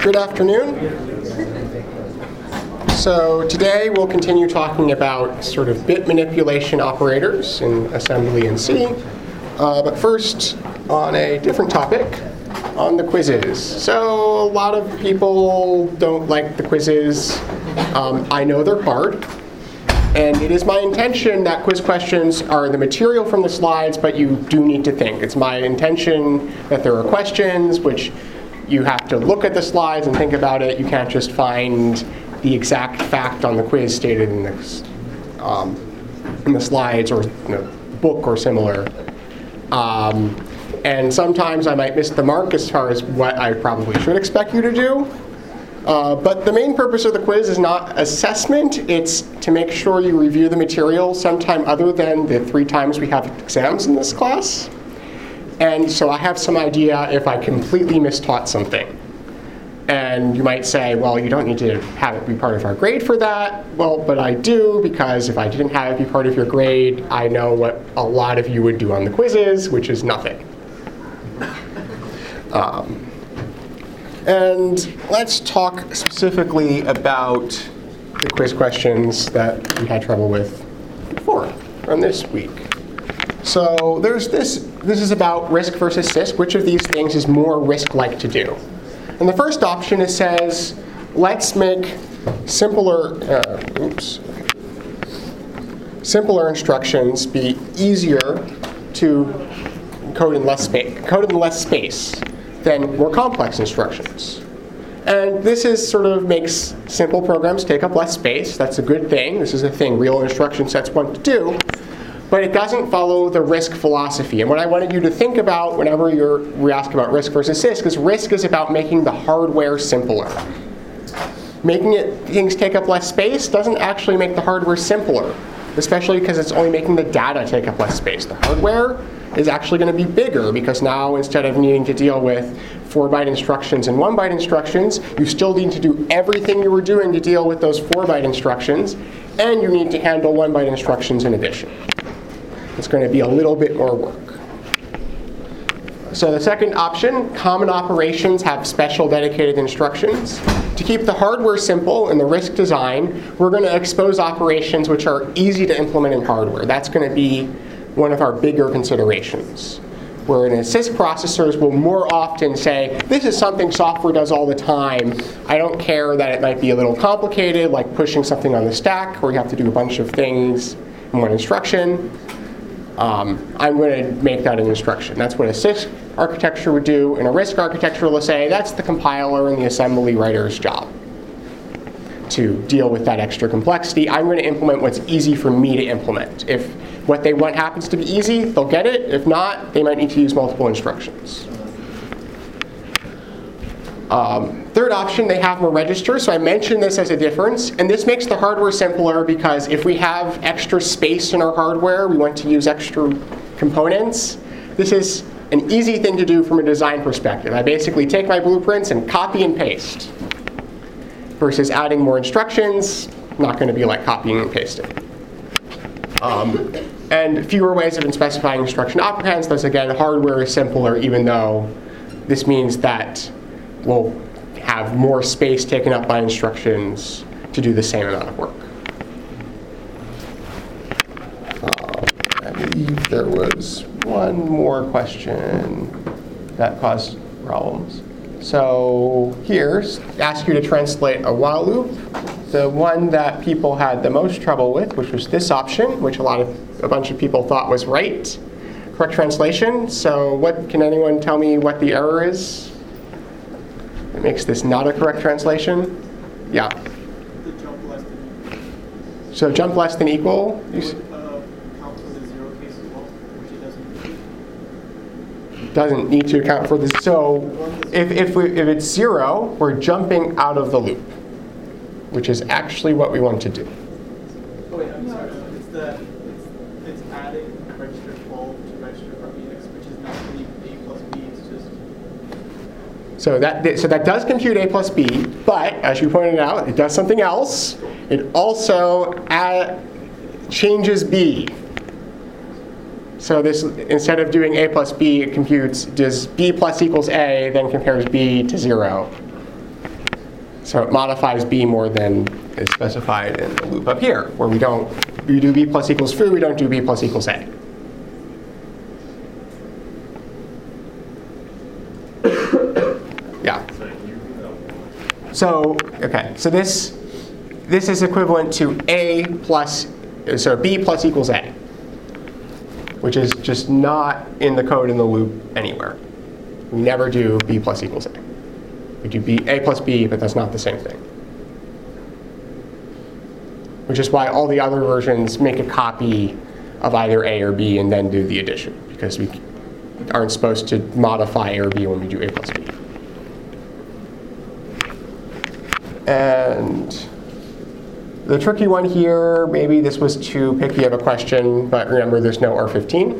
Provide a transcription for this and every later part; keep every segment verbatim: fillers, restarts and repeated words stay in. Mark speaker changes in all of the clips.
Speaker 1: Good afternoon. So today we'll continue talking about sort of bit manipulation operators in assembly and C. Uh, but first, on a different topic, on the quizzes. So a lot of people don't like the quizzes. Um, I know they're hard. And it is my intention that quiz questions are the material from the slides, but you do need to think. It's my intention that there are questions which you have to look at the slides and think about it. You can't just find the exact fact on the quiz stated in the, um, in the slides or in a book or similar. Um, and sometimes I might miss the mark as far as what I probably should expect you to do. Uh, but the main purpose of the quiz is not assessment. It's to make sure you review the material sometime other than the three times we have exams in this class. And so I have some idea if I completely mistaught something. And you might say, well, you don't need to have it be part of our grade for that. Well, but I do, because if I didn't have it be part of your grade, I know what a lot of you would do on the quizzes, which is nothing. Um, And let's talk specifically about the quiz questions that we had trouble with before, from this week. So there's this, this is about risk versus C I S C. Which of these things is more risk-like to do? And the first option, it says, let's make simpler, uh, oops, simpler instructions be easier to code in less space, code in less space. Than more complex instructions. And this is sort of makes simple programs take up less space. That's a good thing. This is a thing real instruction sets want to do. But it doesn't follow the risk philosophy. And what I wanted you to think about whenever you're, we ask about risk versus C I S C is risk is about making the hardware simpler. Making it things take up less space doesn't actually make the hardware simpler, especially because it's only making the data take up less space. The hardware is actually going to be bigger because now instead of needing to deal with four byte instructions and one byte instructions, you still need to do everything you were doing to deal with those four byte instructions, and you need to handle one byte instructions in addition. It's going to be a little bit more work. So the second option, common operations have special dedicated instructions. To keep the hardware simple in the RISC design, we're going to expose operations which are easy to implement in hardware. That's going to be one of our bigger considerations. Where in a C I S C processors will more often say, this is something software does all the time. I don't care that it might be a little complicated, like pushing something on the stack where you have to do a bunch of things in one instruction. Um, I'm going to make that an instruction. That's what a C I S C architecture would do. In a RISC architecture, let's say that's the compiler and the assembly writer's job to deal with that extra complexity. I'm going to implement what's easy for me to implement. If what they want happens to be easy, they'll get it. If not, they might need to use multiple instructions. Um, third option, they have more registers. So I mentioned this as a difference. And this makes the hardware simpler because if we have extra space in our hardware, we want to use extra components. This is an easy thing to do from a design perspective. I basically take my blueprints and copy and paste. Versus adding more instructions, not going to be like copying and pasting. Um, and fewer ways of specifying instruction operands. Thus, again, hardware is simpler, even though this means that we'll have more space taken up by instructions to do the same amount of work. Uh, I believe there was one more question that caused problems. So here, ask you to translate a while loop. The one that people had the most trouble with, which was this option, which a lot of a bunch of people thought was right. Correct translation. So what can anyone tell me what the error is? It makes this not a correct translation. Yeah.
Speaker 2: The jump less than.
Speaker 1: So jump less than equal. You s-
Speaker 2: Uh, count for the zero case as well, which it doesn't.
Speaker 1: doesn't need to account for this. So if if, we, if it's zero, we're jumping out of the loop, which is actually what we want to do.
Speaker 2: Oh wait, I'm sorry. It's the it's, it's adding register twelve to register from Unix, which is not really A plus B. It's just.
Speaker 1: So that so that does compute A plus B, but as you pointed out, it does something else. It also add, changes B. So this, instead of doing A plus B, it computes, does B plus equals A, then compares B to zero. So it modifies B more than is specified in the loop up here, where we don't, we do B plus equals foo, we don't do B plus equals A. Yeah. So, okay, so this, this is equivalent to A plus, so B plus equals A, which is just not in the code in the loop anywhere. We never do B plus equals A. We do B, A plus B, but that's not the same thing. Which is why all the other versions make a copy of either A or B and then do the addition, because we aren't supposed to modify A or B when we do A plus B. And the tricky one here, maybe this was too picky of a question, but remember there's no R fifteen.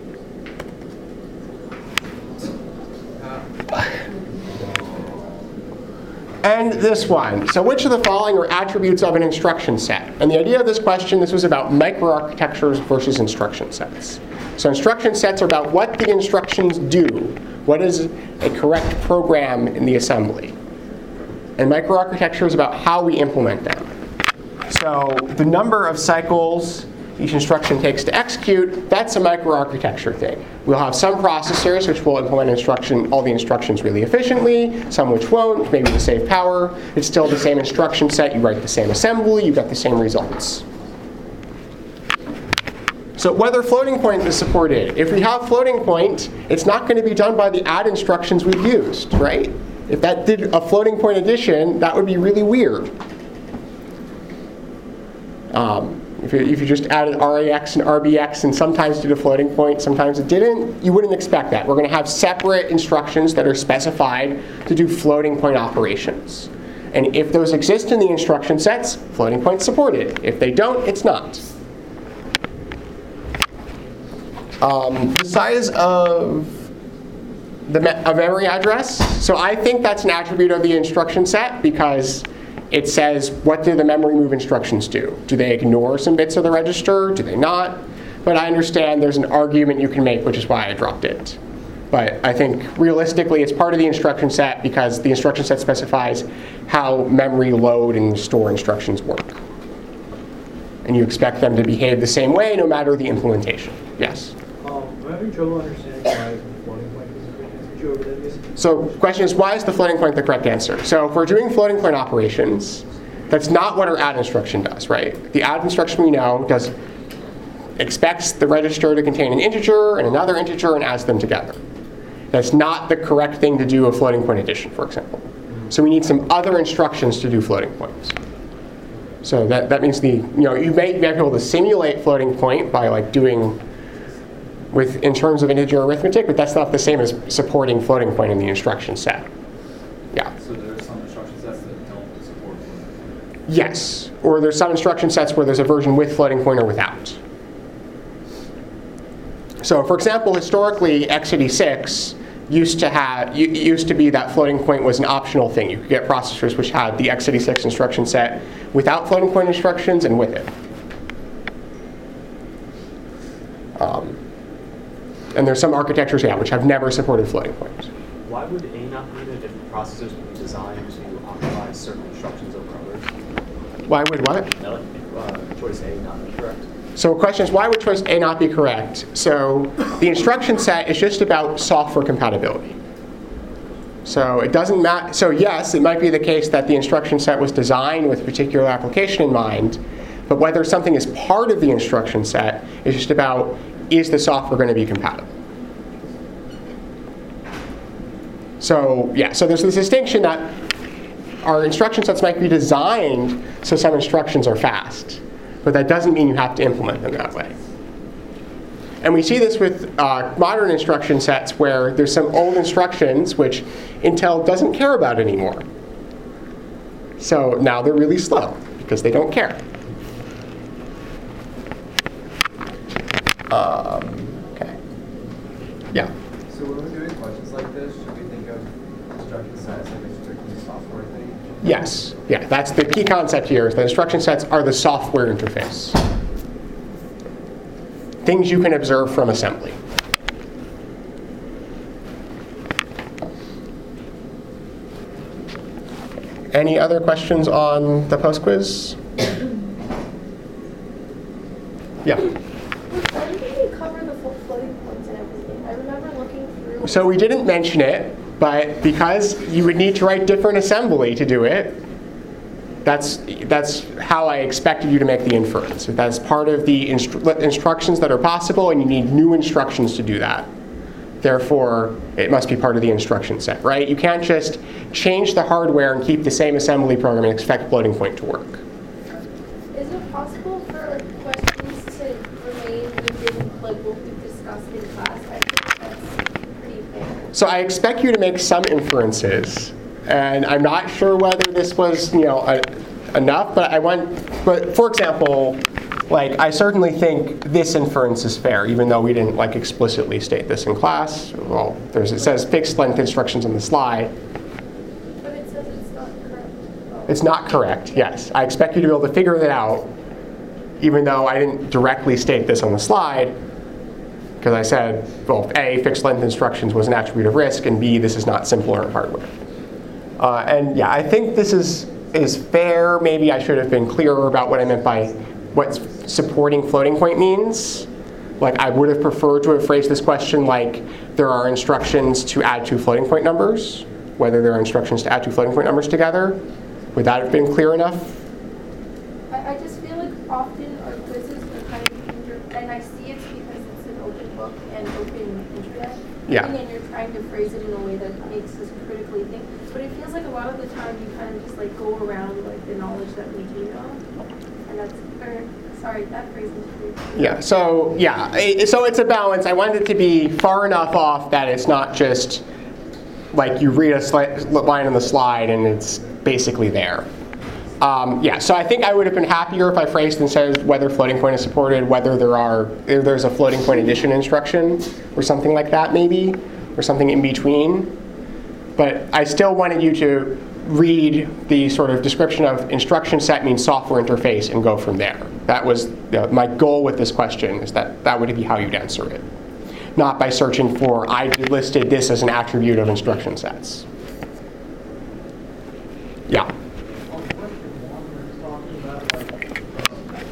Speaker 1: And this one. So which of the following are attributes of an instruction set? And the idea of this question, this was about microarchitectures versus instruction sets. So instruction sets are about what the instructions do. What is a correct program in the assembly? And microarchitecture is about how we implement them. So the number of cycles each instruction takes to execute, that's a microarchitecture thing. We'll have some processors which will implement instruction, all the instructions really efficiently, some which won't, maybe to save power. It's still the same instruction set, you write the same assembly, you get the same results. So whether floating point is supported. If we have floating point, it's not going to be done by the add instructions we've used, right? If that did a floating point addition, that would be really weird. Um, if, you, if you just added R A X and R B X and sometimes did a floating point, sometimes it didn't, you wouldn't expect that. We're going to have separate instructions that are specified to do floating point operations. And if those exist in the instruction sets, floating point's supported. If they don't, it's not. Um, the size of the me a memory address. So I think that's an attribute of the instruction set because it says, what do the memory move instructions do? Do they ignore some bits of the register? Do they not? But I understand there's an argument you can make, which is why I dropped it. But I think realistically, it's part of the instruction set because the instruction set specifies how memory load and store instructions work. And you expect them to behave the same way no matter the implementation. Yes?
Speaker 3: Um, I'm having trouble understanding why the floating point is the correct answer. Could you over that, yes?
Speaker 1: So the question is, why is the floating point the correct answer? So if we're doing floating point operations, that's not what our add instruction does, right? The add instruction we know does expects the register to contain an integer and another integer and adds them together. That's not the correct thing to do a floating point addition, for example. So we need some other instructions to do floating points. So that, that means the, you know, you may, you may be able to simulate floating point by like doing with in terms of integer arithmetic, but that's not the same as supporting floating point in the instruction set. Yeah.
Speaker 4: So there are some instruction sets that don't support floating point.
Speaker 1: Yes, or there's some instruction sets where there's a version with floating point or without. So for example, historically, x eighty-six used to have used to be that floating point was an optional thing. You could get processors which had the x eighty-six instruction set without floating point instructions and with it. Um, and there's some architectures, yeah, which have never supported floating points.
Speaker 5: Why would A not be needed if processors would be designed to optimize certain instructions over others?
Speaker 1: Why would what?
Speaker 5: No, uh, choice A not be correct.
Speaker 1: So the question is, why would choice A not be correct? So the instruction set is just about software compatibility. So it doesn't matter. So yes, it might be the case that the instruction set was designed with a particular application in mind, but whether something is part of the instruction set is just about, is the software going to be compatible? So yeah, so there's this distinction that our instruction sets might be designed so some instructions are fast, but that doesn't mean you have to implement them that way. And we see this with uh, modern instruction sets where there's some old instructions which Intel doesn't care about anymore. So now they're really slow because they don't care. Um, okay. Yeah.
Speaker 4: So when we're doing questions like this, should we think of instruction sets as a strictly software thing?
Speaker 1: Yes. Yeah, that's the key concept here is that instruction sets are the software interface. Things you can observe from assembly. Any other questions on the post quiz? Yeah.
Speaker 6: Why did you cover the full floating points and everything? I remember looking through.
Speaker 1: So we didn't mention it, but because you would need to write different assembly to do it, that's that's how I expected you to make the inference. That's part of the instru instructions that are possible, and you need new instructions to do that. Therefore, it must be part of the instruction set, right? You can't just change the hardware and keep the same assembly program and expect floating point to work.
Speaker 6: Is it possible for questions to remain within like what we've discussed in class? I think that's pretty fair.
Speaker 1: So I expect you to make some inferences, and I'm not sure whether this was, you know, a, enough. But I want, but for example, like I certainly think this inference is fair, even though we didn't like explicitly state this in class. Well, there's it says fixed length instructions on the slide.
Speaker 6: But it says it's not correct. Oh.
Speaker 1: It's not correct. Yes, I expect you to be able to figure that out, even though I didn't directly state this on the slide. Because I said, well, A, fixed length instructions was an attribute of risk, and B, this is not simple learned hardware. Uh, and yeah, I think this is, is fair. Maybe I should have been clearer about what I meant by what supporting floating point means. Like I would have preferred to have phrased this question like there are instructions to add two floating point numbers, whether there are instructions to add two floating point numbers together. Would that have been clear enough?
Speaker 6: I, I just feel like often our quizzes are kind of, inter and I see it's because it's an open book and open internet.
Speaker 1: Yeah.
Speaker 6: And you're trying to phrase it in a way that makes us critically think. But it feels like a lot of the time you kind of just like go around like the knowledge that we do know. And that's, or, sorry, that phrase is pretty.
Speaker 1: Yeah, so yeah, it, so it's a balance. I want it to be far enough off that it's not just like you read a sli line on the slide and it's basically there. Um, yeah, so I think I would have been happier if I phrased and said whether floating point is supported, whether there are, if there's a floating point addition instruction or something like that maybe, or something in between. But I still wanted you to read the sort of description of instruction set means software interface and go from there. That was you know, my goal with this question, is that that would be how you'd answer it. Not by searching for, I listed this as an attribute of instruction sets. Yeah?
Speaker 3: On question one, where it's talking about like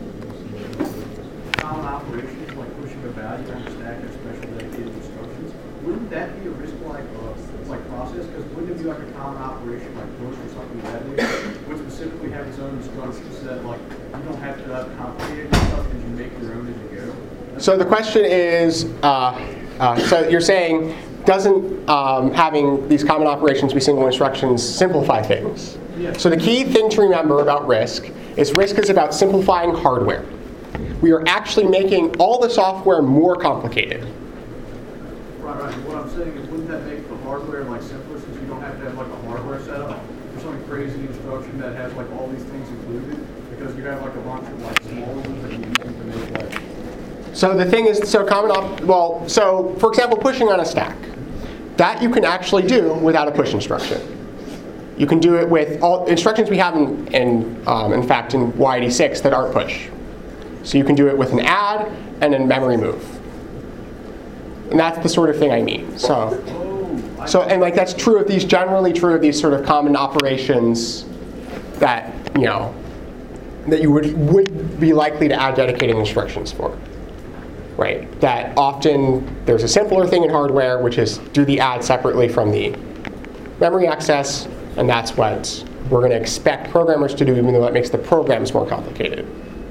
Speaker 3: uh, common operations, like pushing a value on a stack of special dedicated instructions, wouldn't that be a risk-like uh, like process? Because wouldn't it be like a common operation, like push or something like that, would specifically have its own instructions so that like you don't have to have complicated stuff because you make your own as you go? That's
Speaker 1: So the question is, uh, uh, so you're saying, doesn't um, having these common operations be single instructions simplify things?
Speaker 3: Yes.
Speaker 1: So the key thing to remember about risk is risk is about simplifying hardware. We are actually making all the software more complicated.
Speaker 3: Right, right. What I'm saying is, wouldn't that make the hardware like simpler since you don't have to have like a hardware setup for some crazy instruction that has like all these things included? Because you have like a bunch of like small ones that you use to make like.
Speaker 1: So the thing is, so common op, well, so for example, pushing on a stack. That you can actually do without a push instruction. You can do it with all instructions we have in, in, um, in fact, in Y eighty-six that aren't push. So you can do it with an add and a memory move. And that's the sort of thing I mean. So, so and like that's true of these, generally true of these sort of common operations that, you know, that you would, would be likely to add dedicated instructions for. Right, that often there's a simpler thing in hardware, which is do the add separately from the memory access, and that's what we're going to expect programmers to do, even though that makes the programs more complicated.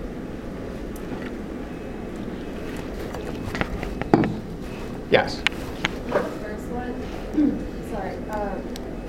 Speaker 1: Yes?
Speaker 6: The first one, sorry, um,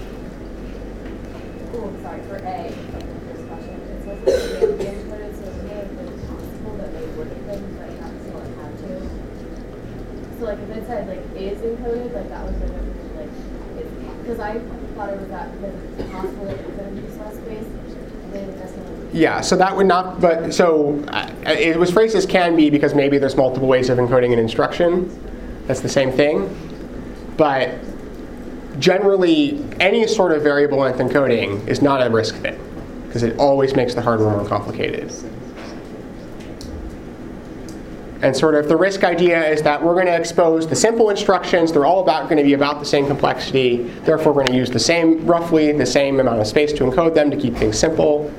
Speaker 6: oh, sorry, for A, of the first question, it says that they have been encoded, so it may have been possible that they would have been, but not so it had to. So like if it said like A is encoded, like that was the difference, like, because I thought it was that because it's possible that it could use less space, and then that's not.
Speaker 1: Yeah, so that would not, but so uh, it was phrased as can be because maybe there's multiple ways of encoding an instruction. That's the same thing. But generally, any sort of variable length encoding is not a risk thing because it always makes the hardware more complicated. And sort of the risk idea is that we're going to expose the simple instructions. They're all about going to be about the same complexity. Therefore, we're going to use the same, roughly the same amount of space to encode them to keep things simple.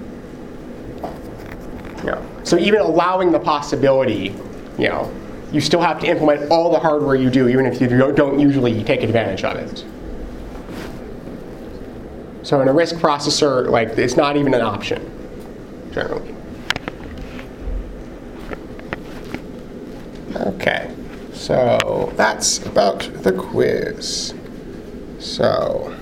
Speaker 1: Yeah. So even allowing the possibility, you know, you still have to implement all the hardware you do, even if you don't usually take advantage of it. So in a RISC processor, like, it's not even an option, generally. Okay, so that's about the quiz. So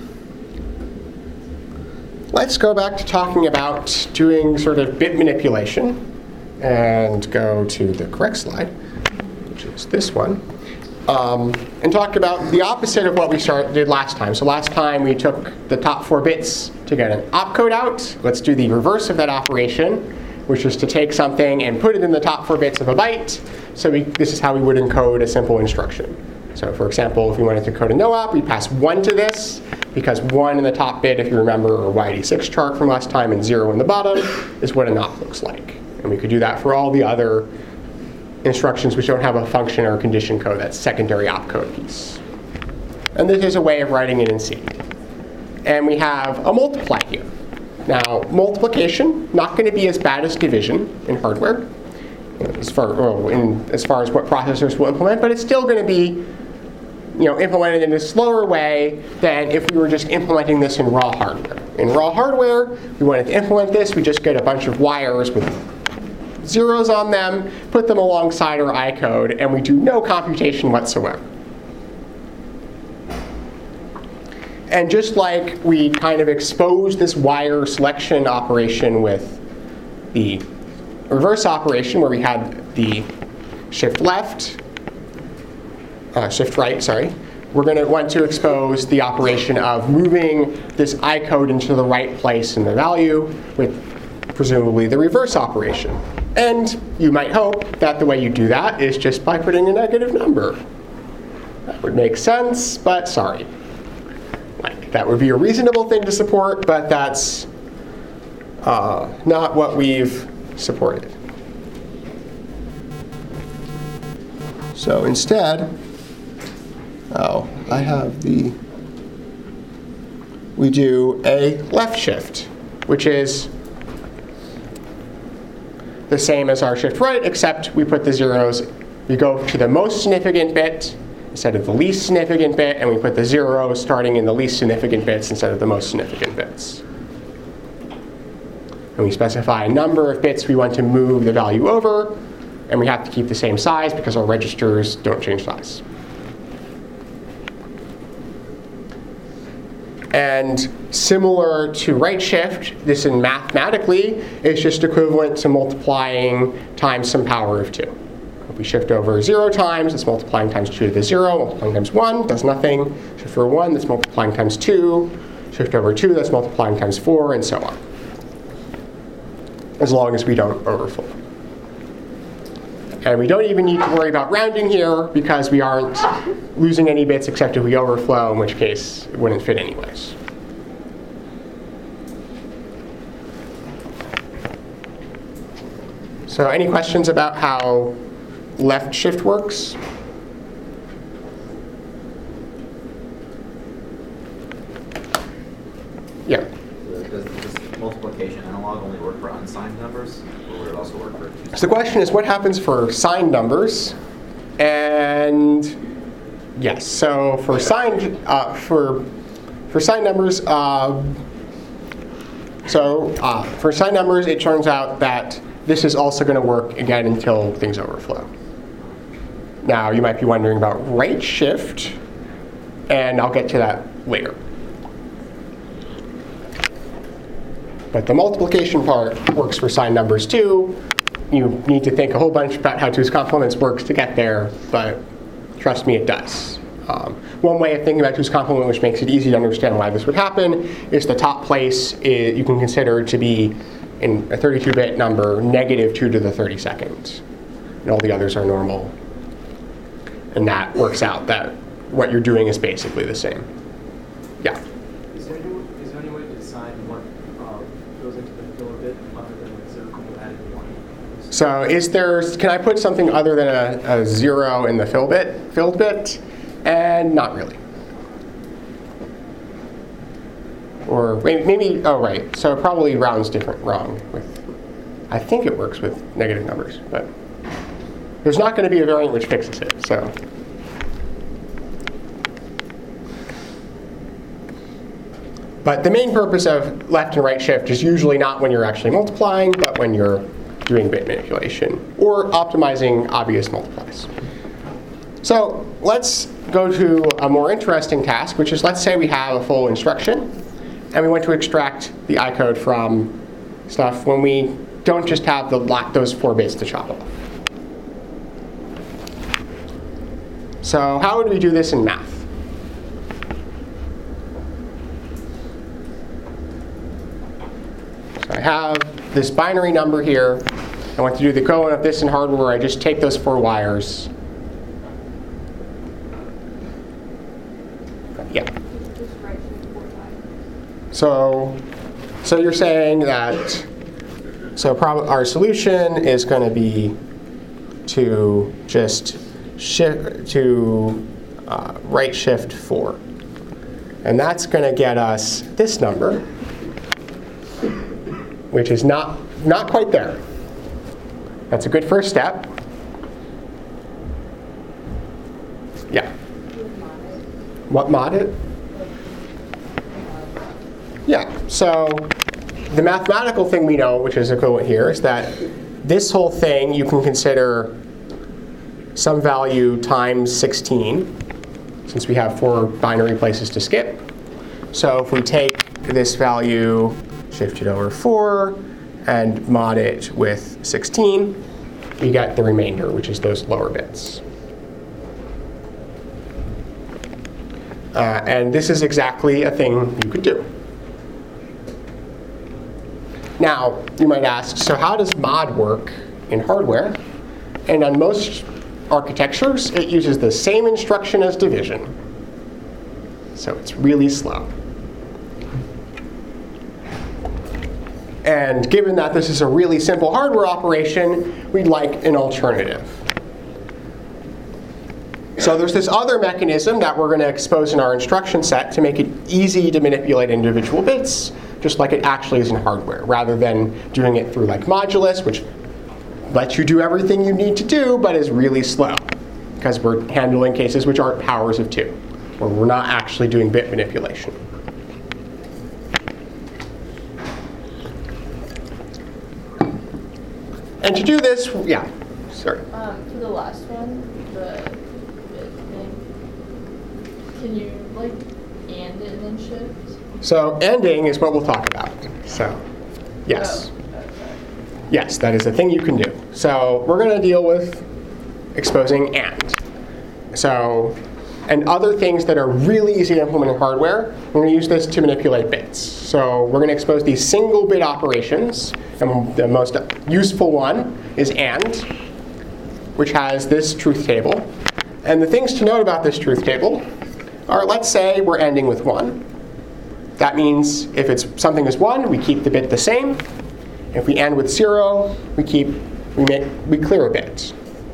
Speaker 1: let's go back to talking about doing sort of bit manipulation and go to the correct slide, which is this one, um, and talk about the opposite of what we start, did last time. So last time we took the top four bits to get an opcode out. Let's do the reverse of that operation, which is to take something and put it in the top four bits of a byte. So we, this is how we would encode a simple instruction. So for example, if we wanted to code a no-op, we pass one to this, because one in the top bit, if you remember our Y eighty-six chart from last time, and zero in the bottom is what a not looks like. And we could do that for all the other instructions which don't have a function or condition code, that secondary opcode piece. And this is a way of writing it in C. And we have a multiply here. Now, multiplication, not going to be as bad as division in hardware, as far, well, in, as far as what processors will implement, but it's still going to be, you know, implemented in a slower way than if we were just implementing this in raw hardware. In raw hardware, we wanted to implement this, we just get a bunch of wires with zeros on them, put them alongside our I code, and we do no computation whatsoever. And just like we kind of exposed this wire selection operation with the reverse operation, where we had the shift left, uh, shift right, sorry, we're going to want to expose the operation of moving this I code into the right place in the value with presumably the reverse operation. And you might hope that the way you do that is just by putting a negative number. That would make sense, but sorry. Like, that would be a reasonable thing to support, but that's uh, not what we've supported. So instead, oh, I have the, we do a left shift, which is the same as our shift right, except we put the zeros, we go to the most significant bit instead of the least significant bit, and we put the zero starting in the least significant bits instead of the most significant bits. And we specify a number of bits we want to move the value over, and we have to keep the same size because our registers don't change size. And similar to right shift, this in mathematically is just equivalent to multiplying times some power of two. If we shift over zero times, it's multiplying times two to the zero. Multiplying times one does nothing. Shift over one, that's multiplying times two. Shift over two, that's multiplying times four, and so on. As long as we don't overflow. And we don't even need to worry about rounding here because we aren't losing any bits except if we overflow, in which case it wouldn't fit anyways. So any questions about how left shift works? Yeah.
Speaker 7: Does this multiplication analog only work for unsigned numbers, or would it also work for two?
Speaker 1: So the question is, what happens for signed numbers? And yes, so for signed uh, for for signed numbers, uh, so uh, for signed numbers, it turns out that this is also going to work again until things overflow. Now you might be wondering about right shift, and I'll get to that later. But the multiplication part works for signed numbers too. You need to think a whole bunch about how two's complements works to get there, but trust me, it does. Um, one way of thinking about two's complement, which makes it easy to understand why this would happen, is the top place is, you can consider to be, in a thirty-two bit number, negative two to the thirty-second. And all the others are normal. And that works out that what you're doing is basically the same. Yeah?
Speaker 2: Is there any, is there any way to decide what uh, goes into the filler bit other than like zero point adding one?
Speaker 1: So is there, can I put something other than a, a zero in the fill bit, filled bit? And not really. Or maybe, oh right, so it probably rounds different wrong with, I think it works with negative numbers, but there's not going to be a variant which fixes it, so. But the main purpose of left and right shift is usually not when you're actually multiplying, but when you're doing bit manipulation or optimizing obvious multiplies. So let's go to a more interesting task, which is, let's say we have a full instruction, and we want to extract the I code from stuff when we don't just have the those four bits to chop off. So how would we do this in math? So I have this binary number here. I want to do the equivalent of this in hardware where I just take those four wires. Yeah. So, so you're saying that, so prob our solution is going to be to just shift to uh, right shift four. And that's going to get us this number, which is not, not quite there. That's a good first step. Yeah. What mod it? Yeah, so the mathematical thing we know, which is equivalent here, is that this whole thing you can consider some value times sixteen, since we have four binary places to skip. So if we take this value, shift it over four, and mod it with sixteen, we get the remainder, which is those lower bits. Uh, and this is exactly a thing you could do. Now, you might ask, so how does mod work in hardware? And on most architectures, it uses the same instruction as division. So it's really slow. And given that this is a really simple hardware operation, we'd like an alternative. So there's this other mechanism that we're going to expose in our instruction set to make it easy to manipulate individual bits, just like it actually is in hardware, rather than doing it through like modulus, which lets you do everything you need to do, but is really slow, because we're handling cases which aren't powers of two, where we're not actually doing bit manipulation. And to do this, yeah, sorry.
Speaker 6: Um, for the last one, the bit thing, can you like and it and then shift?
Speaker 1: So ending is what we'll talk about. So yes.
Speaker 6: Oh, okay.
Speaker 1: Yes, that is a thing you can do. So we're going to deal with exposing and. So, and other things that are really easy to implement in hardware, we're going to use this to manipulate bits. So we're going to expose these single bit operations. And the most useful one is and, which has this truth table. And the things to note about this truth table are, let's say we're ending with one. That means if it's something is one, we keep the bit the same. If we end with zero, we keep we make we clear a bit.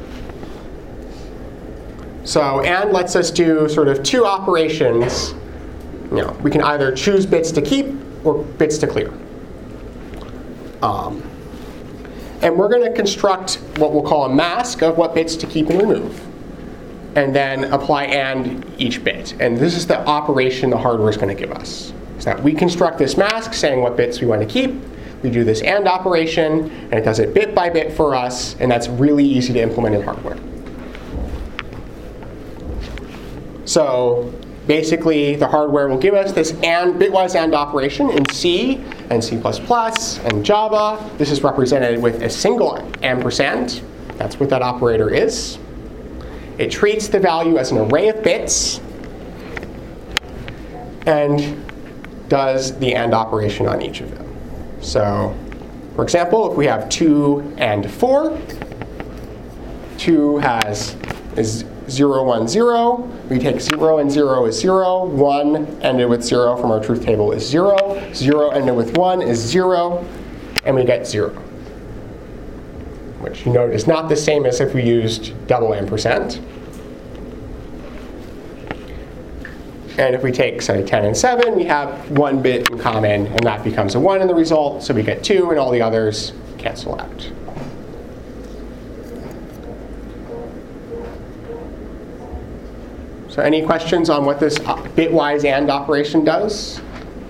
Speaker 1: So and lets us do sort of two operations. You know, we can either choose bits to keep or bits to clear. Um, and we're going to construct what we'll call a mask of what bits to keep and remove, and then apply and each bit. And this is the operation the hardware is going to give us. So that we construct this mask saying what bits we want to keep. We do this and operation, and it does it bit by bit for us, and that's really easy to implement in hardware. So basically, the hardware will give us this and bitwise and operation in C and C plus plus and Java. This is represented with a single ampersand. That's what that operator is. It treats the value as an array of bits and does the and operation on each of them. So, for example, if we have two and four, two has is zero, one, zero. We take zero and zero is zero. one ended with zero from our truth table is zero. zero ended with one is zero. And we get zero. which you note is not the same as if we used double ampersand. And if we take, say, ten and seven, we have one bit in common, and that becomes a one in the result, so we get two, and all the others cancel out. So any questions on what this bitwise AND operation does?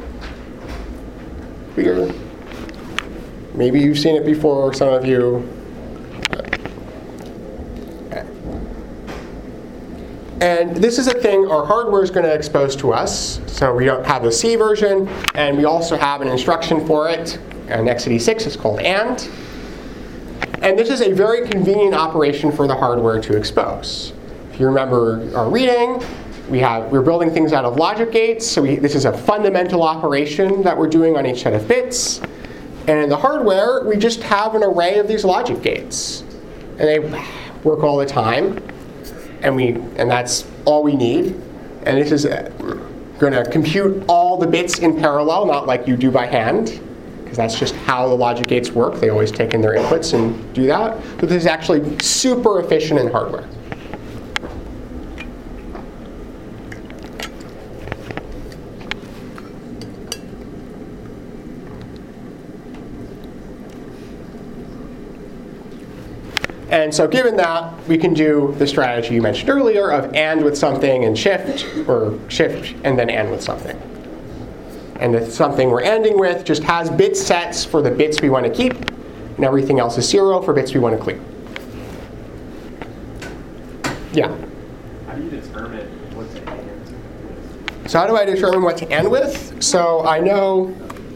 Speaker 1: Clear? Maybe you've seen it before, some of you. Okay. And this is a thing our hardware is going to expose to us. So we don't have the C version, and we also have an instruction for it. And x eighty-six is called AND. And this is a very convenient operation for the hardware to expose. If you remember our reading, we have, we're building things out of logic gates. So we, this is a fundamental operation that we're doing on each set of bits. And in the hardware, we just have an array of these logic gates. And they work all the time. And, we, and that's all we need. And this is going to compute all the bits in parallel, not like you do by hand, because that's just how the logic gates work. They always take in their inputs and do that. But this is actually super efficient in hardware. And so given that, we can do the strategy you mentioned earlier of AND with something and shift, or shift and then AND with something. And the something we're ANDing with just has bit sets for the bits we want to keep, and everything else is zero for bits we want to clear. Yeah?
Speaker 5: How do you determine what to AND with?
Speaker 1: So how do I determine what to AND with? So I know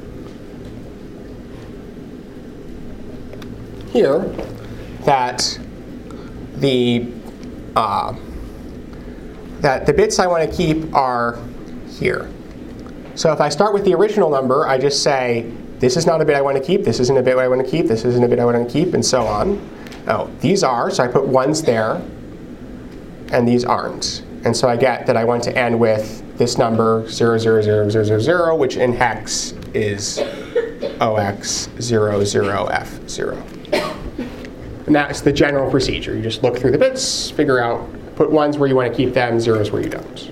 Speaker 1: here that the uh, that the bits I want to keep are here. So if I start with the original number, I just say, this is not a bit I want to keep, this isn't a bit I want to keep, this isn't a bit I want to keep, and so on. Oh, these are, so I put ones there, and these aren't. And so I get that I want to end with this number, zero, zero, zero, zero, zero, zero, which in hex is O X zero, zero, F zero. And that's the general procedure. You just look through the bits, figure out, put ones where you want to keep them, zeros where you don't.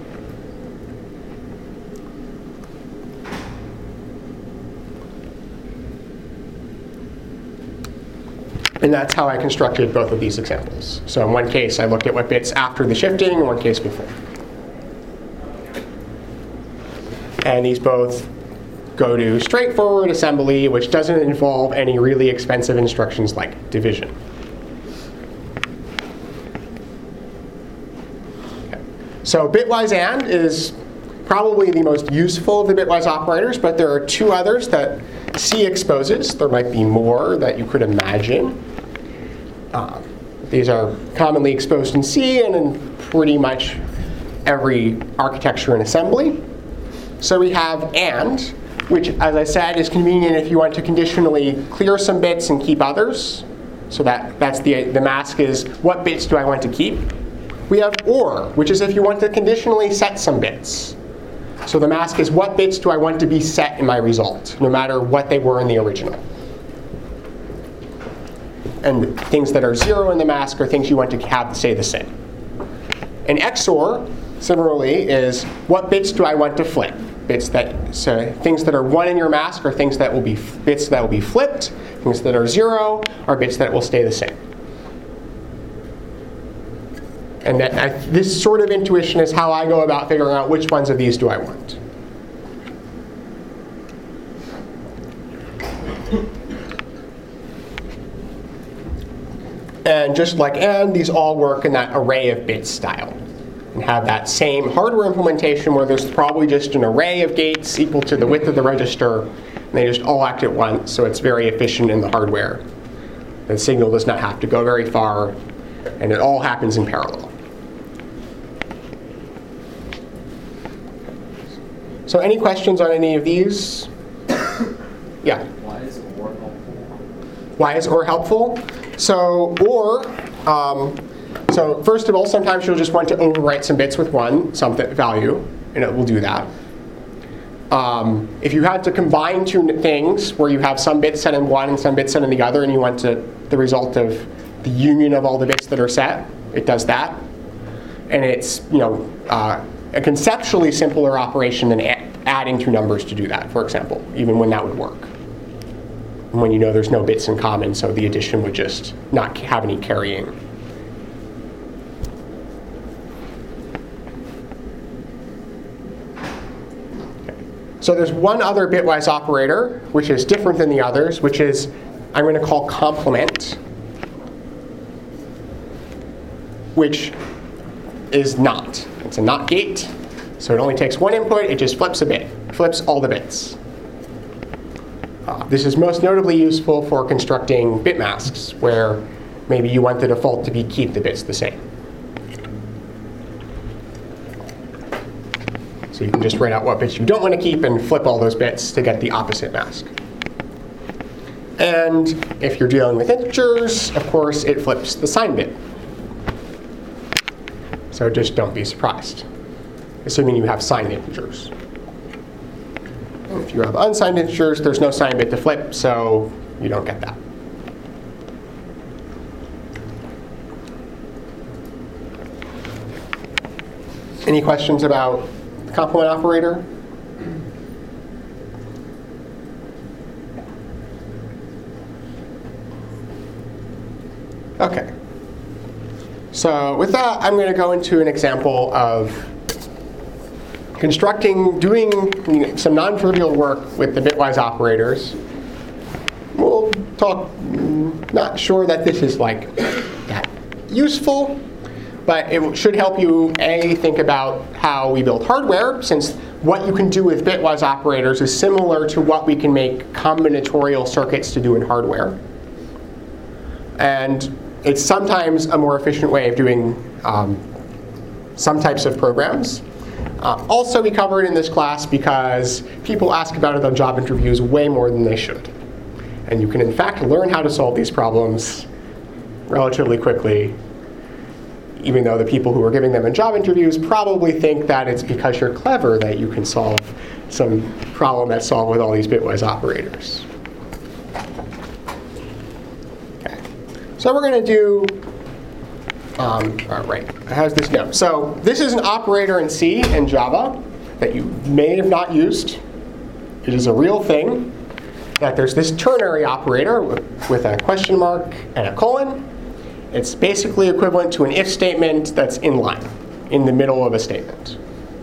Speaker 1: And that's how I constructed both of these examples. So in one case, I looked at what bits after the shifting, in one case before. And these both go to straightforward assembly, which doesn't involve any really expensive instructions like division. Okay. So bitwise AND is probably the most useful of the bitwise operators, but there are two others that C exposes. There might be more that you could imagine. Uh, these are commonly exposed in C and in pretty much every architecture and assembly. So we have AND, which, as I said, is convenient if you want to conditionally clear some bits and keep others. So that, that's the, the mask is, what bits do I want to keep? We have OR, which is if you want to conditionally set some bits. So the mask is, what bits do I want to be set in my result, no matter what they were in the original. And things that are zero in the mask are things you want to have stay the same. And X O R, similarly, is, what bits do I want to flip? Bits that, so things that are one in your mask are things that will be bits that will be flipped. Things that are zero are bits that will stay the same. And that, I, this sort of intuition is how I go about figuring out which ones of these do I want. And just like AND, these all work in that array of bits style. And have that same hardware implementation where there's probably just an array of gates equal to the width of the register, and they just all act at once, so it's very efficient in the hardware. The signal does not have to go very far, and it all happens in parallel. So any questions on any of these? Yeah?
Speaker 7: Why is OR helpful?
Speaker 1: Why is OR helpful? So OR, um, so first of all, sometimes you'll just want to overwrite some bits with one something value, and it will do that. um, if you had to combine two things where you have some bits set in one and some bits set in the other, and you want to the result of the union of all the bits that are set, it does that. And it's, you know, uh, a conceptually simpler operation than a adding two numbers to do that, for example, even when that would work. When you know there's no bits in common, so the addition would just not have any carrying. Okay. So there's one other bitwise operator, which is different than the others, which is I'm going to call complement, which is not. It's a not gate, so it only takes one input, it just flips a bit, flips all the bits. Uh, this is most notably useful for constructing bit masks, where maybe you want the default to be keep the bits the same. So you can just write out what bits you don't want to keep and flip all those bits to get the opposite mask. And if you're dealing with integers, of course, it flips the sign bit. So just don't be surprised, assuming you have signed integers. And if you have unsigned integers, there's no sign bit to flip, so you don't get that. Any questions about the complement operator? OK. So with that, I'm going to go into an example of constructing, doing you know, some non-trivial work with the bitwise operators. We'll talk, not sure that this is like that useful, but it should help you, A, think about how we build hardware, since what you can do with bitwise operators is similar to what we can make combinatorial circuits to do in hardware. And it's sometimes a more efficient way of doing um, some types of programs. Uh, also, we cover it in this class because people ask about it on job interviews way more than they should. And you can, in fact, learn how to solve these problems relatively quickly, even though the people who are giving them in job interviews probably think that it's because you're clever that you can solve some problem that's solved with all these bitwise operators. So we're going to do, um, all right, it has this note. So this is an operator in C and Java that you may have not used. It is a real thing, that there's this ternary operator with, with a question mark and a colon. It's basically equivalent to an if statement that's inline, in the middle of a statement.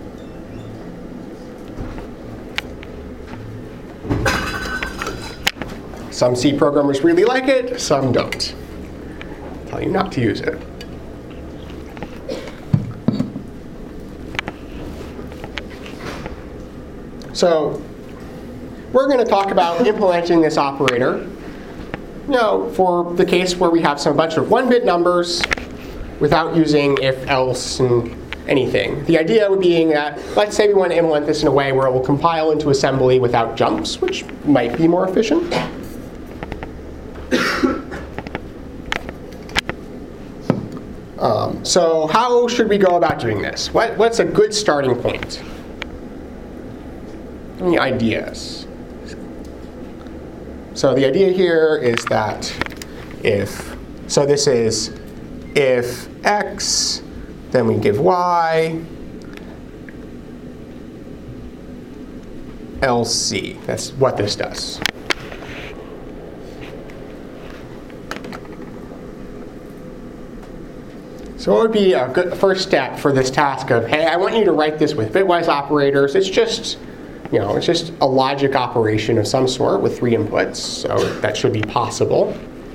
Speaker 1: Some C programmers really like it, some don't. Tell you not to use it. So we're going to talk about implementing this operator, you know, for the case where we have some bunch of one-bit numbers without using if, else, and anything. The idea would being that, let's say we want to implement this in a way where it will compile into assembly without jumps, which might be more efficient. Um, so how should we go about doing this? What, what's a good starting point? Any ideas? So the idea here is that if, so this is if x, then we give y, else c. That's what this does. So what would be a good first step for this task of, hey, I want you to write this with bitwise operators. It's just, you know, it's just a logic operation of some sort with three inputs, so that should be possible.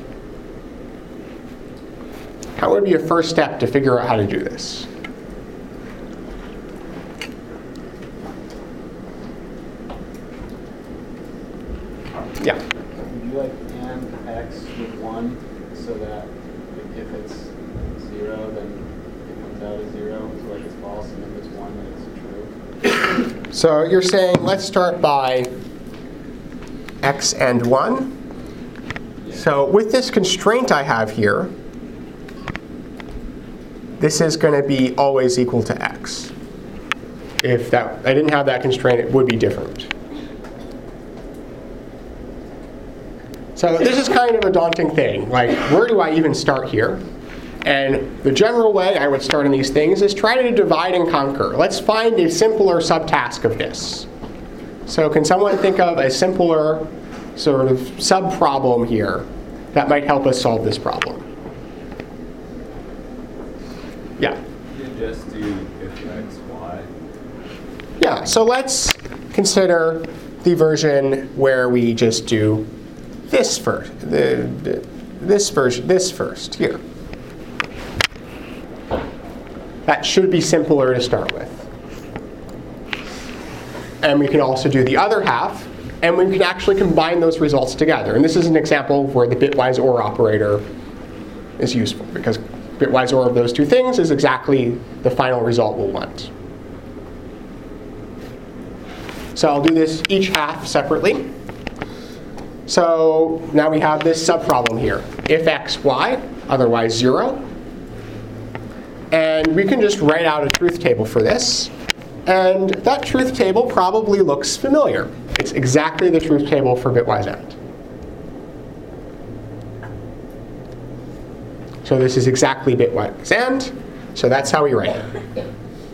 Speaker 1: How would be a first step to figure out how to do this? Yeah.
Speaker 2: Would you like and x with one so that if it's zero, then it comes out as zero, so like it's false, and if it's one, then it's true?
Speaker 1: So you're saying, let's start by x and one.
Speaker 2: Yeah.
Speaker 1: So with this constraint I have here, this is going to be always equal to x. if that I didn't have that constraint, it would be different. So this is kind of a daunting thing. Like, where do I even start here? And the general way I would start in these things is try to divide and conquer. Let's find a simpler subtask of this. So can someone think of a simpler sort of sub-problem here that might help us solve this problem? Yeah?
Speaker 8: You just do if x, y.
Speaker 1: Yeah, so let's consider the version where we just do this first, the, the, this version, this first here. That should be simpler to start with. And we can also do the other half, and we can actually combine those results together. And this is an example where the bitwise OR operator is useful, because bitwise OR of those two things is exactly the final result we'll want. So I'll do this each half separately. So now we have this subproblem here. If x, y, otherwise zero. And we can just write out a truth table for this. And that truth table probably looks familiar. It's exactly the truth table for bitwise end. So this is exactly bitwise end. So that's how we write it.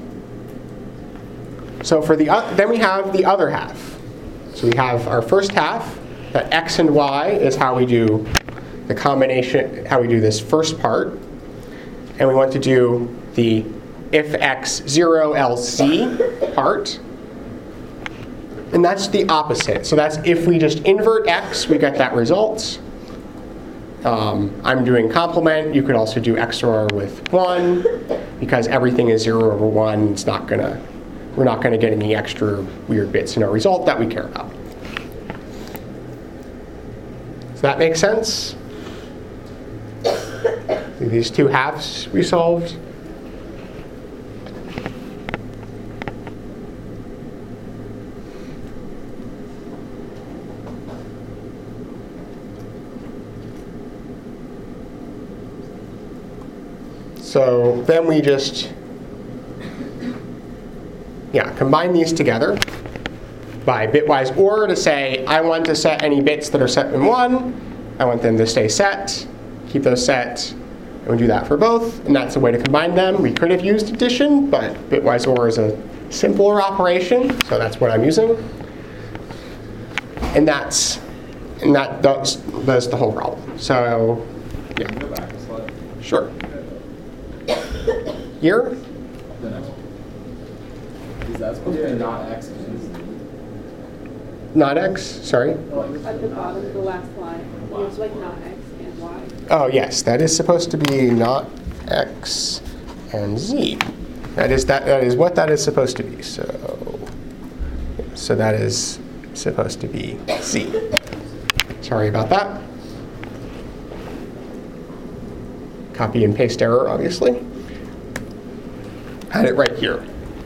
Speaker 1: So for the uh, then we have the other half. So we have our first half, that x and y is how we do the combination, how we do this first part. And we want to do the if x zero else z part. And that's the opposite. So that's if we just invert x, we get that result. Um, I'm doing complement. You could also do X O R with one, because everything is zero over one. It's not gonna, we're not gonna get any extra weird bits in our result that we care about. Does that make sense? These two halves we solved. So then we just, yeah, combine these together by bitwise OR to say, I want to set any bits that are set in one. I want them to stay set. Keep those set. And we do that for both. And that's a way to combine them. We could have used addition, but bitwise OR is a simpler operation. So that's what I'm using. And that's, and that does, does the whole problem. So, yeah.
Speaker 8: Go back a slide.
Speaker 1: Sure. Here?
Speaker 8: The next one. Is that supposed to be not x and z?
Speaker 1: Not x, sorry.
Speaker 9: At the bottom of the last line, it's like not x and y.
Speaker 1: Oh, yes, that is supposed to be not x and z. That is that. That is what that is supposed to be. So, so that is supposed to be z. Sorry about that. Copy and paste error, obviously. Had it right here.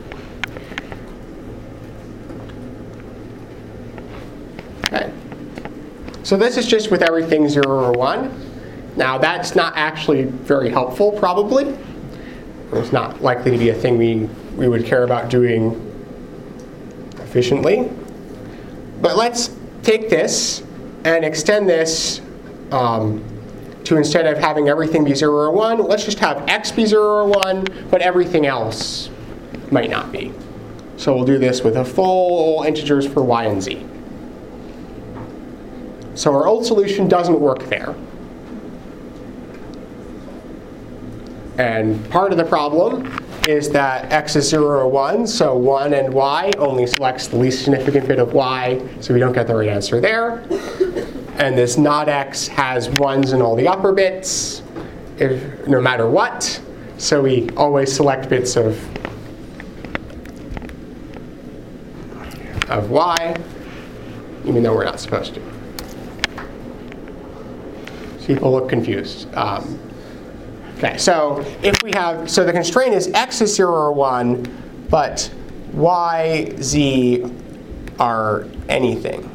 Speaker 1: Okay. So this is just with everything zero or one. Now that's not actually very helpful, probably. It's not likely to be a thing we, we would care about doing efficiently. But let's take this and extend this um, to, instead of having everything be zero or one, let's just have x be zero or one, but everything else might not be. So we'll do this with a full integers for y and z. So our old solution doesn't work there. And part of the problem is that x is zero or one, so one and y only selects the least significant bit of y, so we don't get the right answer there. And this not x has ones in all the upper bits, if, no matter what. So we always select bits of, of y, even though we're not supposed to. People look confused. Um, okay, so if we have, so the constraint is x is zero or one, but y, z are anything.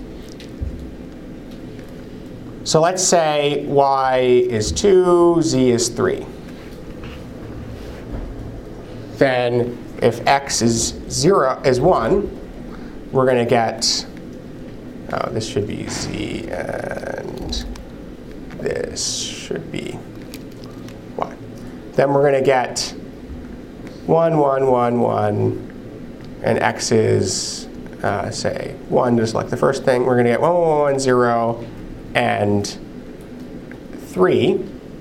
Speaker 1: So let's say y is two, z is three. Then if x is zero is one, we're going to get, oh, this should be z, and this should be y. Then we're going to get one, one, one, one, and x is, uh, say, one to select the first thing. We're going to get one, one, one, zero, and three.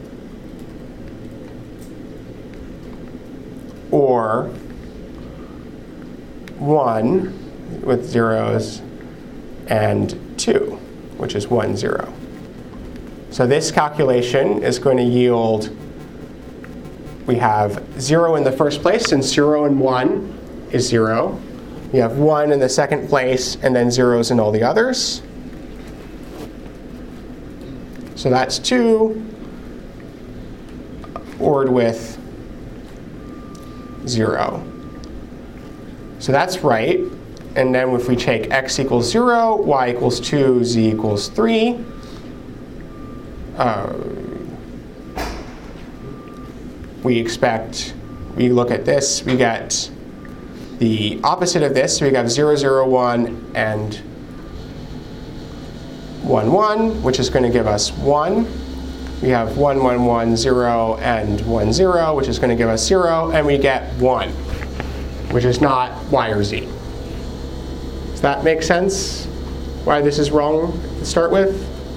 Speaker 1: Or one with zeros and two, which is one, zero. So this calculation is going to yield, we have zero in the first place, and zero and one is zero. We have one in the second place, and then zeros in all the others. So that's two, ORed with zero. So that's right. And then if we take x equals zero, y equals two, z equals three, uh, we expect, we look at this, we get the opposite of this. So we got zero, zero, one, and one, one, which is going to give us one. We have one, one, one, zero, and one, zero, which is going to give us zero, and we get one, which is not y or z. Does that make sense? Why this is wrong to start with?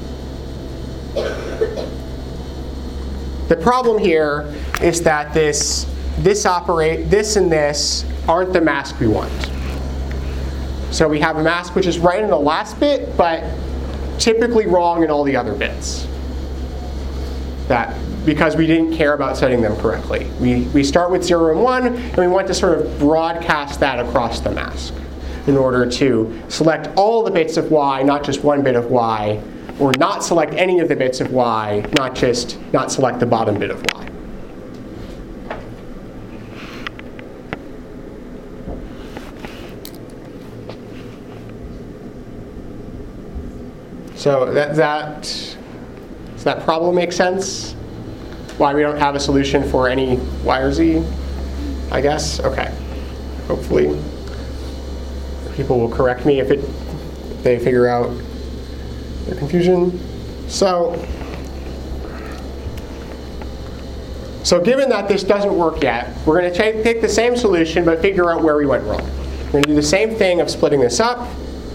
Speaker 1: The problem here is that this, this operate, this and this aren't the mask we want. So we have a mask which is right in the last bit, but typically wrong in all the other bits. That because we didn't care about setting them correctly. We, we start with zero and one, and we want to sort of broadcast that across the mask in order to select all the bits of y, not just one bit of y, or not select any of the bits of y, not just not select the bottom bit of y. So that, that, does that problem make sense? Why we don't have a solution for any y or z, I guess? Okay. Hopefully people will correct me if, it, if they figure out their confusion. So, so given that this doesn't work yet, we're going to take the same solution but figure out where we went wrong. We're going to do the same thing of splitting this up.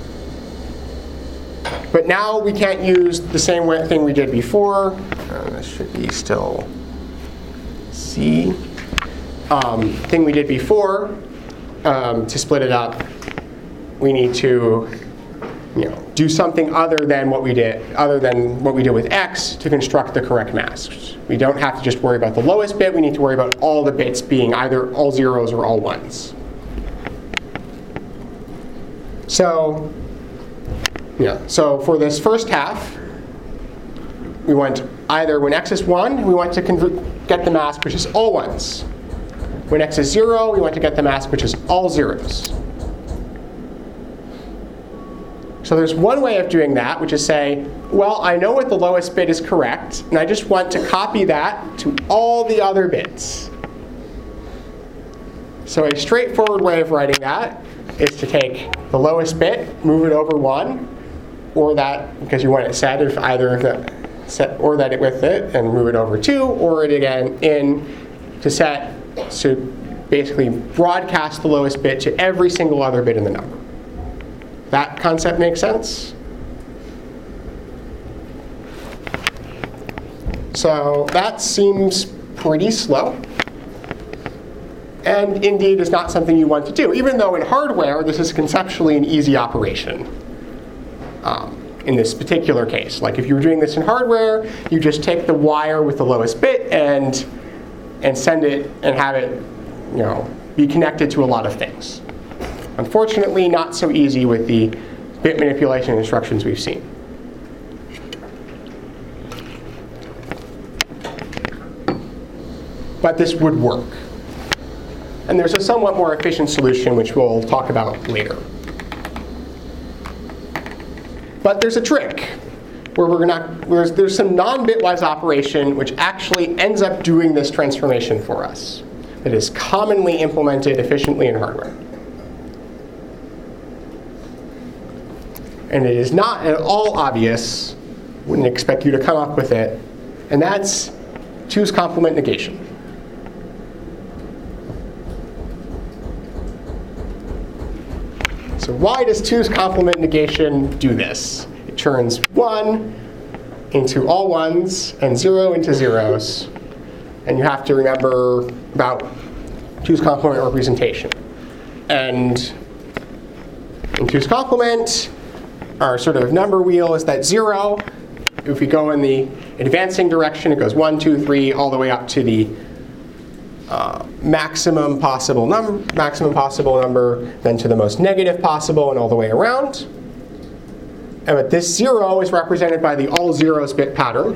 Speaker 1: But now we can't use the same thing we did before. Uh, this should be still C. Um, thing we did before um, to split it up. We need to, you know, do something other than what we did, other than what we did with x to construct the correct masks. We don't have to just worry about the lowest bit. We need to worry about all the bits being either all zeros or all ones. So. Yeah, so for this first half, we want either when x is one, we want to convert, get the mask which is all ones. When x is zero, we want to get the mask which is all zeros. So there's one way of doing that, which is say, well, I know what the lowest bit is correct, and I just want to copy that to all the other bits. So a straightforward way of writing that is to take the lowest bit, move it over one, or that, because you want it set if either of the set, or that it with it, and move it over two, or it again in to set, to basically broadcast the lowest bit to every single other bit in the number. That concept makes sense? So that seems pretty slow. And indeed is not something you want to do, even though in hardware this is conceptually an easy operation. Um, in this particular case, like if you were doing this in hardware, you just take the wire with the lowest bit and and send it and have it, you know, be connected to a lot of things. Unfortunately, not so easy with the bit manipulation instructions we've seen. But this would work. And there's a somewhat more efficient solution, which we'll talk about later. But there's a trick where we're not, there's, there's some non-bitwise operation which actually ends up doing this transformation for us. that is commonly implemented efficiently in hardware. And it is not at all obvious, wouldn't expect you to come up with it, and that's two's complement negation. So why does two's complement negation do this? It turns one into all ones and zero into zeros. And you have to remember about two's complement representation. And in two's complement, our sort of number wheel is that zero. If we go in the advancing direction, it goes one, two, three, all the way up to the uh, maximum possible number, maximum possible number, then to the most negative possible, and all the way around. And but this zero is represented by the all zeros bit pattern,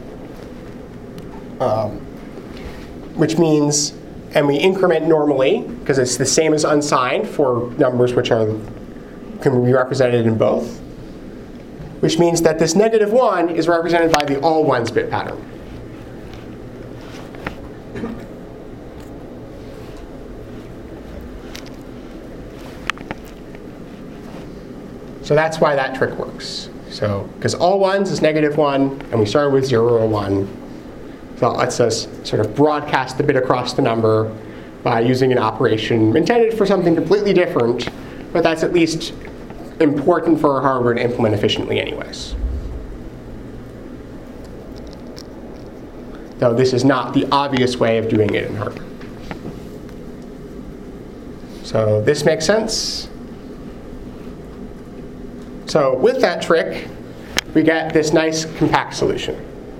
Speaker 1: um, which means, and we increment normally because it's the same as unsigned for numbers which are can be represented in both. Which means that this negative one is represented by the all ones bit pattern. So that's why that trick works. So, because all ones is negative one, and we started with zero or one. So it lets us sort of broadcast the bit across the number by using an operation intended for something completely different, but that's at least important for our hardware to implement efficiently anyways. Though this is not the obvious way of doing it in hardware. So this makes sense. So with that trick, we get this nice compact solution.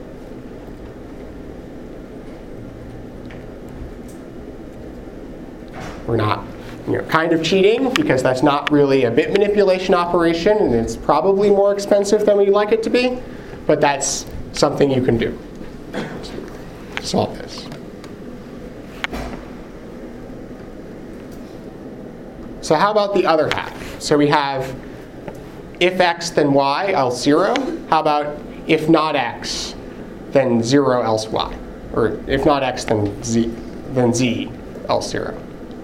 Speaker 1: We're not you know, kind of cheating because that's not really a bit manipulation operation, and it's probably more expensive than we'd like it to be, but that's something you can do to solve this. So how about the other half? So we have if x, then y, else zero. How about if not x, then zero, else y? Or if not x, then z, then z, else zero.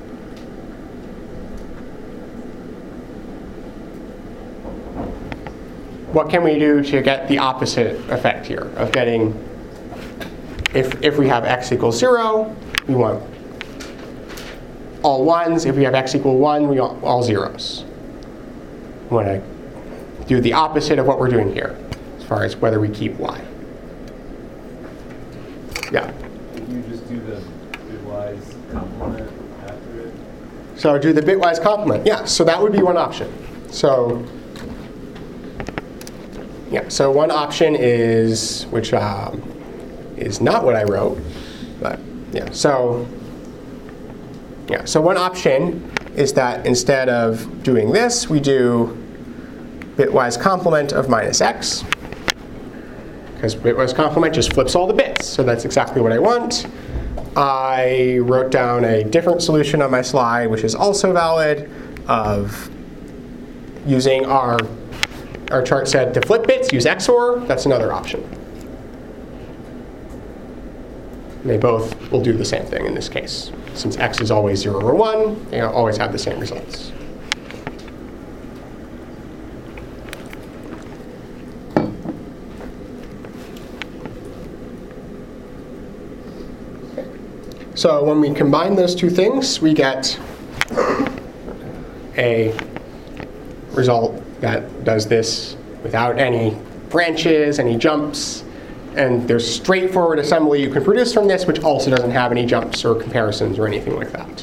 Speaker 1: What can we do to get the opposite effect here of getting, if, if we have x equals zero, we want all ones. If we have x equal one, we want all zeros. We want to do the opposite of what we're doing here, as far as whether we keep y. Yeah?
Speaker 8: You just do the bitwise complement after it?
Speaker 1: So do the bitwise complement. Yeah, so that would be one option. So yeah, so one option is, which um, is not what I wrote, but yeah, so yeah, so one option is that instead of doing this, we do bitwise complement of minus x, because bitwise complement just flips all the bits, so that's exactly what I want. I wrote down a different solution on my slide, which is also valid, of using our, our chart said to flip bits, use X O R. That's another option. And they both will do the same thing in this case. Since x is always zero or one, they always have the same results. So when we combine those two things, we get a result that does this without any branches, any jumps. And there's straightforward assembly you can produce from this, which also doesn't have any jumps or comparisons or anything like that.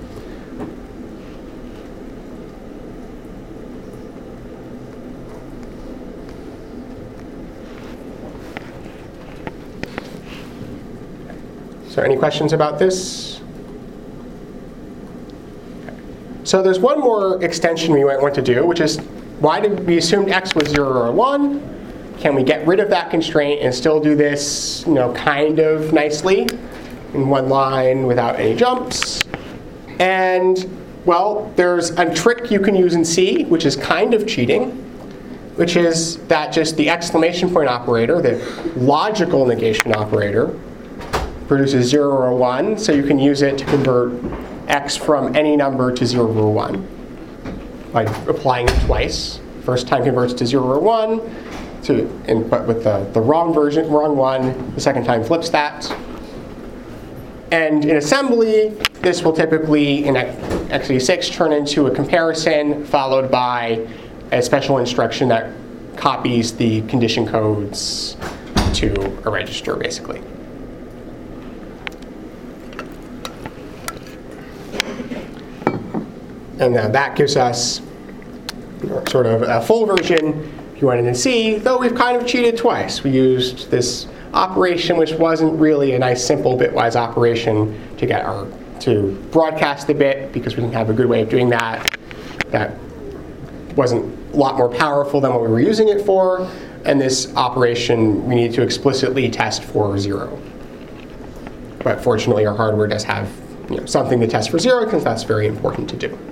Speaker 1: So any questions about this? So there's one more extension we might want to do, which is why did we assume x was zero or one? Can we get rid of that constraint and still do this, you know, kind of nicely in one line without any jumps? And well, there's a trick you can use in C, which is kind of cheating, which is that just the exclamation point operator, the logical negation operator, produces zero or one, so you can use it to convert x from any number to zero or one by applying it twice. First time converts to zero or one, to, and, but with the, the wrong version, wrong one, the second time flips that. And in assembly, this will typically, in x eighty-six, turn into a comparison followed by a special instruction that copies the condition codes to a register, basically. And uh, that gives us sort of a full version if you wanted to see, though we've kind of cheated twice. We used this operation, which wasn't really a nice simple bitwise operation to get our to broadcast the bit, because we didn't have a good way of doing that. That wasn't a lot more powerful than what we were using it for. And this operation, we need to explicitly test for zero. But fortunately, our hardware does have, you know, something to test for zero, because that's very important to do.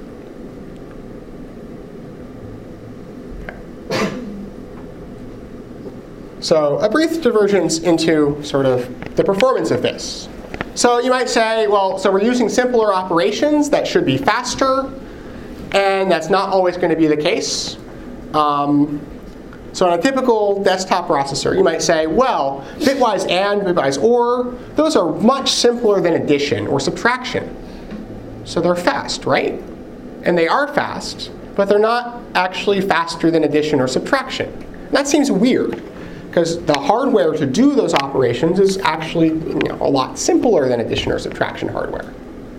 Speaker 1: So a brief divergence into sort of the performance of this. So you might say, well, so we're using simpler operations that should be faster, and that's not always going to be the case. Um, so on a typical desktop processor, you might say, well, bitwise and, bitwise or, those are much simpler than addition or subtraction. So they're fast, right? And they are fast, but they're not actually faster than addition or subtraction. And that seems weird, because the hardware to do those operations is actually, you know, a lot simpler than addition or subtraction hardware.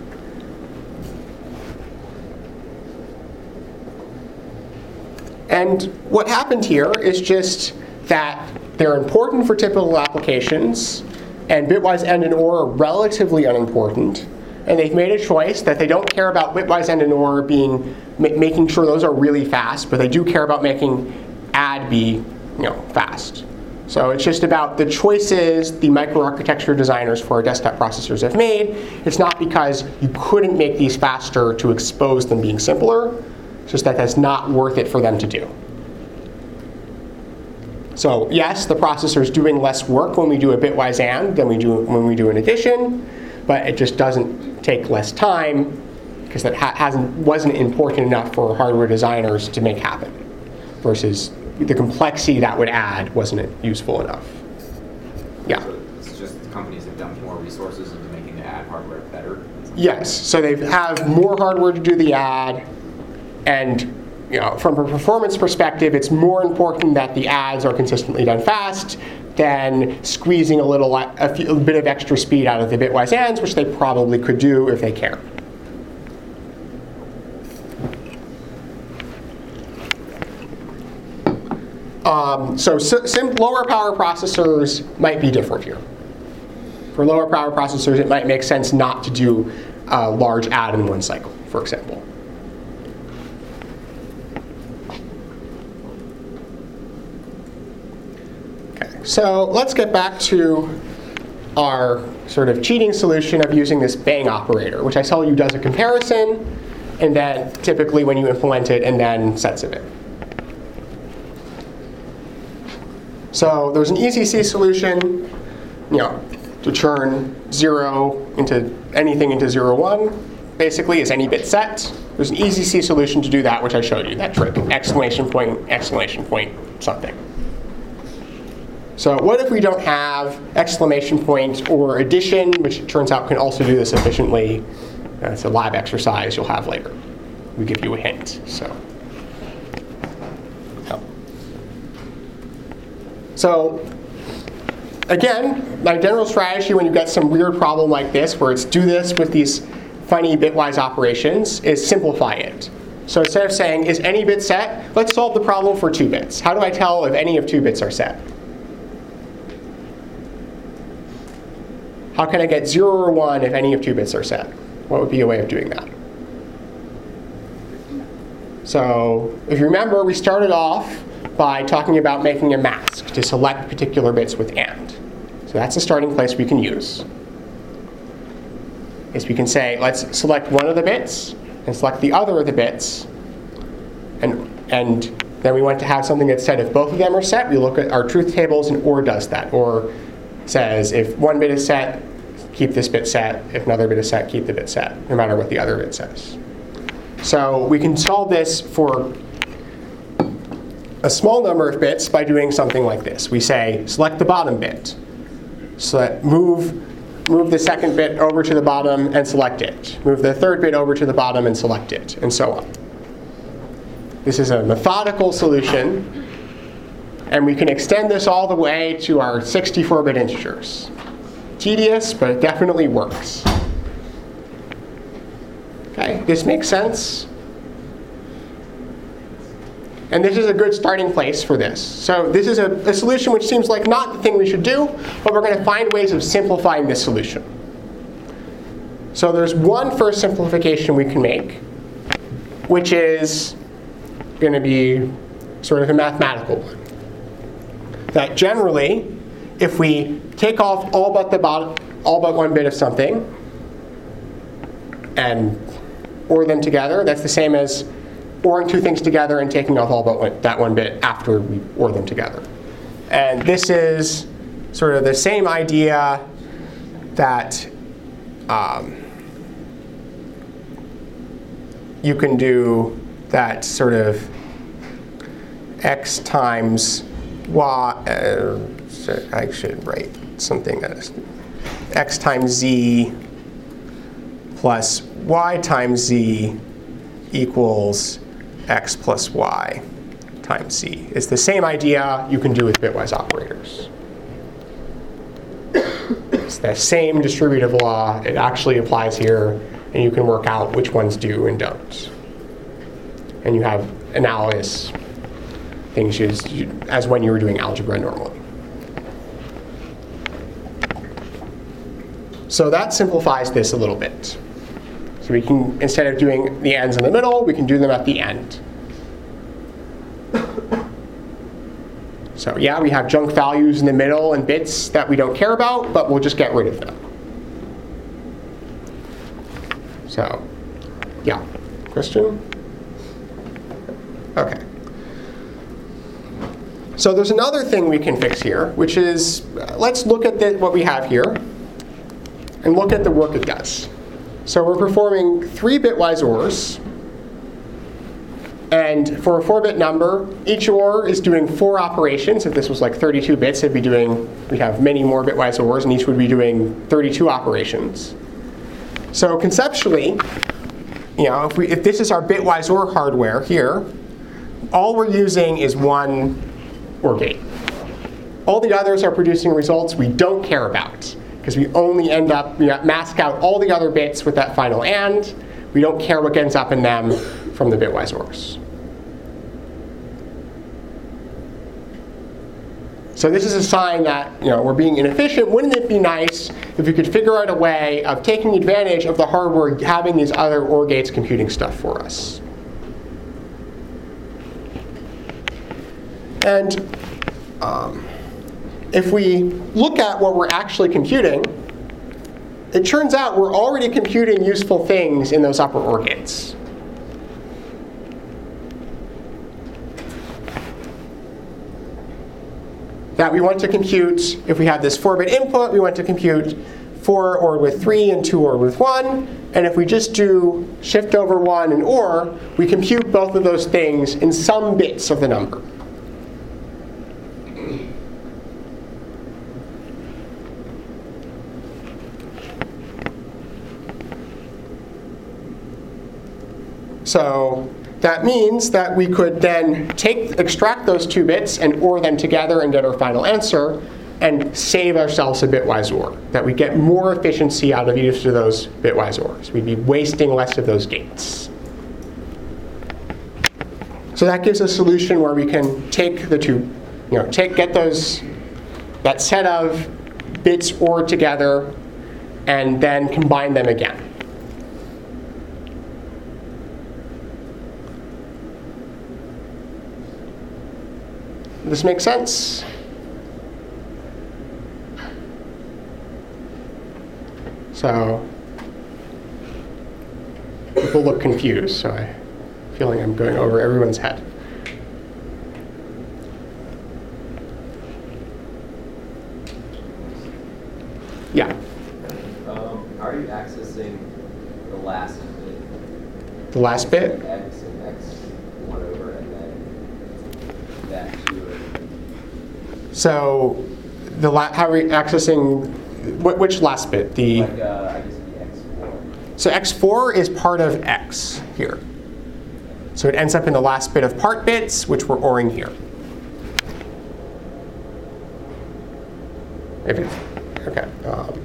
Speaker 1: And what happened here is just that they're important for typical applications, and bitwise and and or are relatively unimportant. And they've made a choice that they don't care about bitwise and and or being ma making sure those are really fast, but they do care about making add be, you know, fast. So it's just about the choices the microarchitecture designers for our desktop processors have made. It's not because you couldn't make these faster to expose them being simpler. It's just that that's not worth it for them to do. So yes, the processor is doing less work when we do a bitwise and than we do when we do an addition, but it just doesn't take less time, because that ha hasn't wasn't important enough for hardware designers to make happen, versus the complexity that would add wasn't useful enough. Yeah.
Speaker 7: So it's just companies have dumped more resources into making the ad hardware better?
Speaker 1: Yes. So they have more hardware to do the ad, and, you know, from a performance perspective, it's more important that the ads are consistently done fast than squeezing a little, a, few, a bit of extra speed out of the bitwise ands, which they probably could do if they care. Um, so sim lower power processors might be different here. For lower power processors, it might make sense not to do a large add in one cycle, for example. Okay, so let's get back to our sort of cheating solution of using this bang operator, which I tell you does a comparison, and then typically when you implement it, and then sets of it. So there's an E Z C solution, you know, to turn zero into anything into zero one, basically, is any bit set. There's an E Z C solution to do that, which I showed you, that trick, exclamation point, exclamation point, something. So what if we don't have exclamation point or addition, which it turns out can also do this efficiently? That's a lab exercise you'll have later. We give you a hint. So. So again, my general strategy when you get some weird problem like this, where it's do this with these funny bitwise operations, is simplify it. So instead of saying, is any bit set, let's solve the problem for two bits. How do I tell if any of two bits are set? How can I get zero or one if any of two bits are set? What would be a way of doing that? So if you remember, we started off by talking about making a mask to select particular bits with and. So that's a starting place we can use. Is we can say, let's select one of the bits and select the other of the bits. And, and then we want to have something that said if both of them are set, we look at our truth tables, and or does that. Or says if one bit is set, keep this bit set. If another bit is set, keep the bit set, no matter what the other bit says. So we can solve this for a small number of bits by doing something like this. We say, select the bottom bit. So that move, move the second bit over to the bottom and select it. Move the third bit over to the bottom and select it, and so on. This is a methodical solution. And we can extend this all the way to our sixty-four bit integers. Tedious, but it definitely works. Okay, this makes sense. And this is a good starting place for this. So this is a, a solution which seems like not the thing we should do, but we're going to find ways of simplifying this solution. So there's one first simplification we can make, which is going to be sort of a mathematical one. That generally, if we take off all but the bottom, all but one bit of something, and OR them together, that's the same as ORing two things together and taking off all but one, that one bit after we OR them together. And this is sort of the same idea that um, you can do that sort of x times y, uh, I should write something that is x times z plus y times z equals x plus y times z. It's the same idea you can do with bitwise operators. It's the same distributive law. It actually applies here, and you can work out which ones do and don't. And you have analogous things used as when you were doing algebra normally. So that simplifies this a little bit. So we can, instead of doing the ends in the middle, we can do them at the end. So yeah, we have junk values in the middle and bits that we don't care about, but we'll just get rid of them. So, yeah. Question? OK. So there's another thing we can fix here, which is, uh, let's look at the, what we have here and look at the work it does. So we're performing three bitwise ORs. And for a four bit number, each OR is doing four operations. If this was like thirty-two bits, it'd be doing, we'd have many more bitwise ORs, and each would be doing thirty-two operations. So conceptually, you know, if, we, if this is our bitwise OR hardware here, all we're using is one OR gate. All the others are producing results we don't care about, because we only end up, we mask out all the other bits with that final AND. We don't care what ends up in them from the bitwise ORs. So this is a sign that, you know, we're being inefficient. Wouldn't it be nice if we could figure out a way of taking advantage of the hardware having these other OR gates computing stuff for us? And um, if we look at what we're actually computing, it turns out we're already computing useful things in those upper OR gates. That we want to compute, if we have this four bit input, we want to compute four ORed with three and two ORed with one. And if we just do shift over one and OR, we compute both of those things in some bits of the number. So that means that we could then take, extract those two bits and OR them together and get our final answer, and save ourselves a bitwise OR. That we get more efficiency out of each of those bitwise ORs. We'd be wasting less of those gates. So that gives a solution where we can take the two, you know, take get those that set of bits OR together, and then combine them again. This makes sense? So people look confused, so I'm feeling I'm going over everyone's head. Yeah?
Speaker 4: Uh, you accessing the last bit?
Speaker 1: The last bit?
Speaker 4: X and X one over, and then that two.
Speaker 1: So, the la how are we accessing, wh which last bit? The
Speaker 4: Like, uh, I guess the X four.
Speaker 1: So X four is part of X here. So it ends up in the last bit of part bits, which we're ORing here. If it's, okay. Um,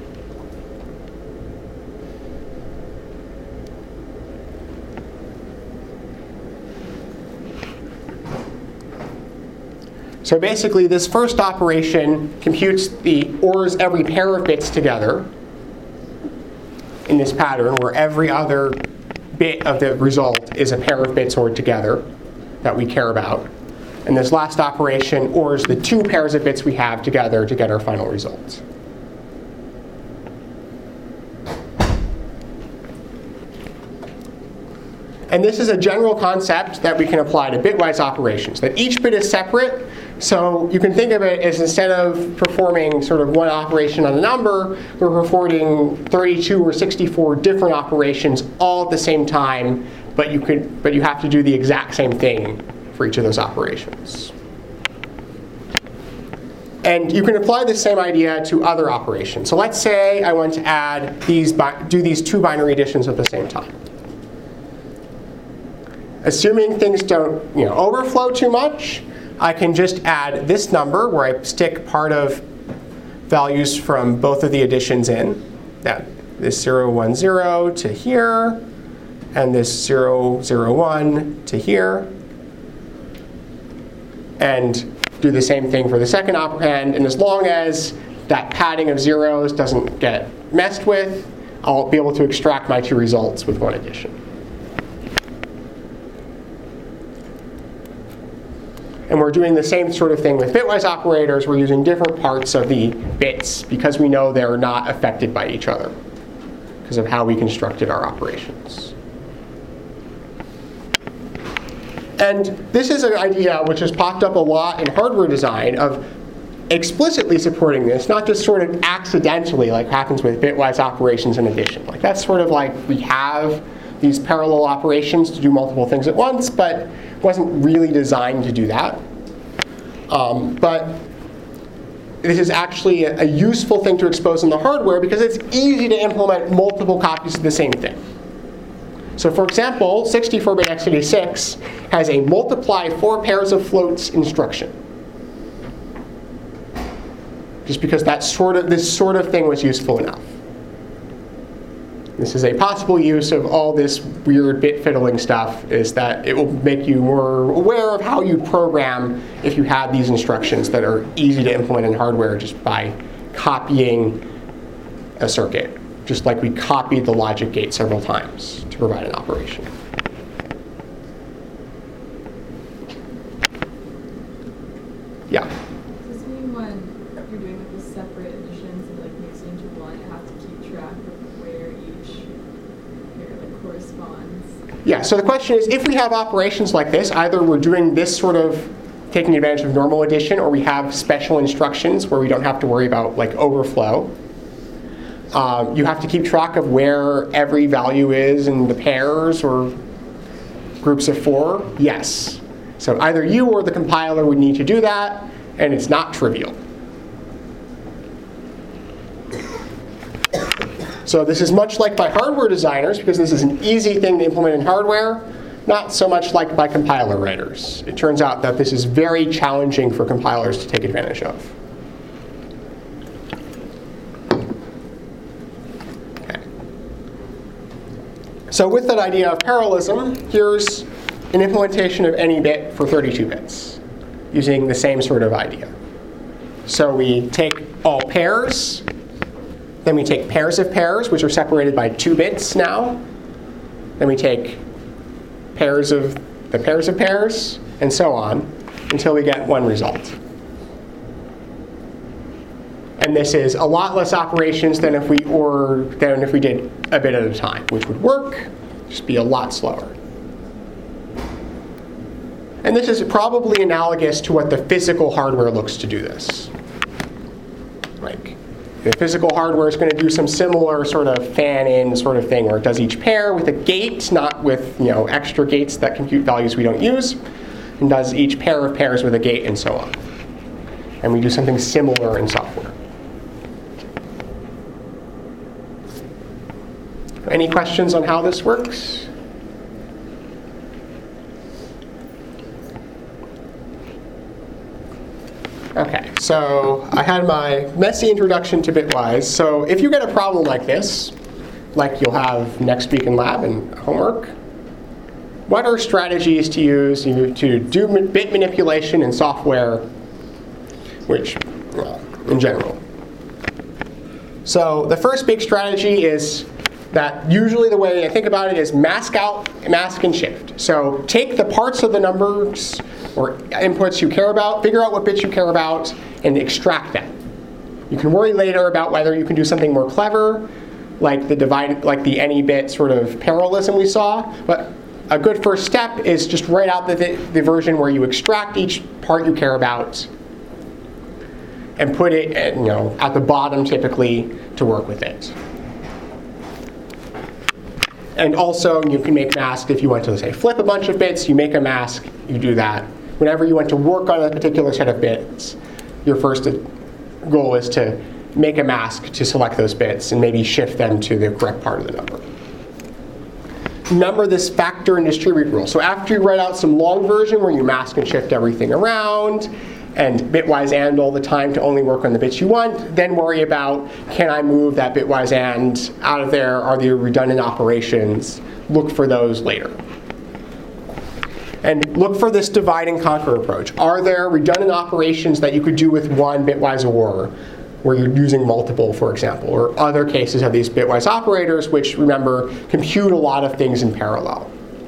Speaker 1: So basically, this first operation computes the ORs every pair of bits together in this pattern, where every other bit of the result is a pair of bits ORed together that we care about. And this last operation ORs the two pairs of bits we have together to get our final result. And this is a general concept that we can apply to bitwise operations, that each bit is separate. So you can think of it as, instead of performing sort of one operation on a number, we're performing thirty-two or sixty-four different operations all at the same time, but you could, but you have to do the exact same thing for each of those operations. And you can apply the same idea to other operations. So let's say I want to add these, do these two binary additions at the same time. Assuming things don't, you know, overflow too much, I can just add this number where I stick part of values from both of the additions in. That this zero, one, zero to here, and this zero, zero, one to here. And do the same thing for the second operand. And as long as that padding of zeros doesn't get messed with, I'll be able to extract my two results with one addition. And we're doing the same sort of thing with bitwise operators. We're using different parts of the bits because we know they're not affected by each other because of how we constructed our operations. And this is an idea which has popped up a lot in hardware design of explicitly supporting this, not just sort of accidentally like happens with bitwise operations in addition. Like that's sort of like we have these parallel operations to do multiple things at once, but wasn't really designed to do that. Um, but this is actually a, a useful thing to expose in the hardware because it's easy to implement multiple copies of the same thing. So for example, sixty-four bit x eighty-six has a multiply four pairs of floats instruction. Just because that sort of, this sort of thing was useful enough. This is a possible use of all this weird bit fiddling stuff, is that it will make you more aware of how you program if you have these instructions that are easy to implement in hardware just by copying a circuit, just like we copied the logic gate several times to provide an operation. Yeah?
Speaker 10: Does this mean when you're doing like the separate additions and like mixing into one, you have to keep track of where each pair like corresponds?
Speaker 1: Yeah, so the question is, if we have operations like this, either we're doing this sort of taking advantage of normal addition, or we have special instructions where we don't have to worry about like overflow. Um, you have to keep track of where every value is in the pairs or groups of four. Yes. So either you or the compiler would need to do that, and it's not trivial. So this is much liked by hardware designers because this is an easy thing to implement in hardware, not so much liked by compiler writers. It turns out that this is very challenging for compilers to take advantage of. Okay. So with that idea of parallelism, here's an implementation of any bit for thirty-two bits using the same sort of idea. So we take all pairs. Then we take pairs of pairs, which are separated by two bits now. Then we take pairs of the pairs of pairs, and so on, until we get one result. And this is a lot less operations than if we or than if we did a bit at a time, which would work, just be a lot slower. And this is probably analogous to what the physical hardware looks to do this. Like, the physical hardware is going to do some similar sort of fan-in sort of thing, where it does each pair with a gate, not with you know extra gates that compute values we don't use, and does each pair of pairs with a gate and so on. And we do something similar in software. Any questions on how this works? Okay, so I had my messy introduction to Bitwise. So if you get a problem like this, like you'll have next week in lab and homework, what are strategies to use to do bit manipulation in software, which, well, in general? So the first big strategy is that usually the way I think about it is mask out, mask and shift. So take the parts of the numbers or inputs you care about, figure out what bits you care about, and extract them. You can worry later about whether you can do something more clever, like the divide, like the any bit sort of parallelism we saw. But a good first step is just write out the, the, the version where you extract each part you care about and put it at, you know, at the bottom typically to work with it. And also, you can make masks if you want to, say, flip a bunch of bits, you make a mask, you do that. Whenever you want to work on a particular set of bits, your first goal is to make a mask to select those bits and maybe shift them to the correct part of the number. Remember this factor and distribute rule. So after you write out some long version where you mask and shift everything around, and bitwise and all the time to only work on the bits you want, then worry about, can I move that bitwise and out of there? Are there redundant operations? Look for those later. And look for this divide and conquer approach. Are there redundant operations that you could do with one bitwise or, where you're using multiple, for example, or other cases of these bitwise operators, which, remember, compute a lot of things in parallel.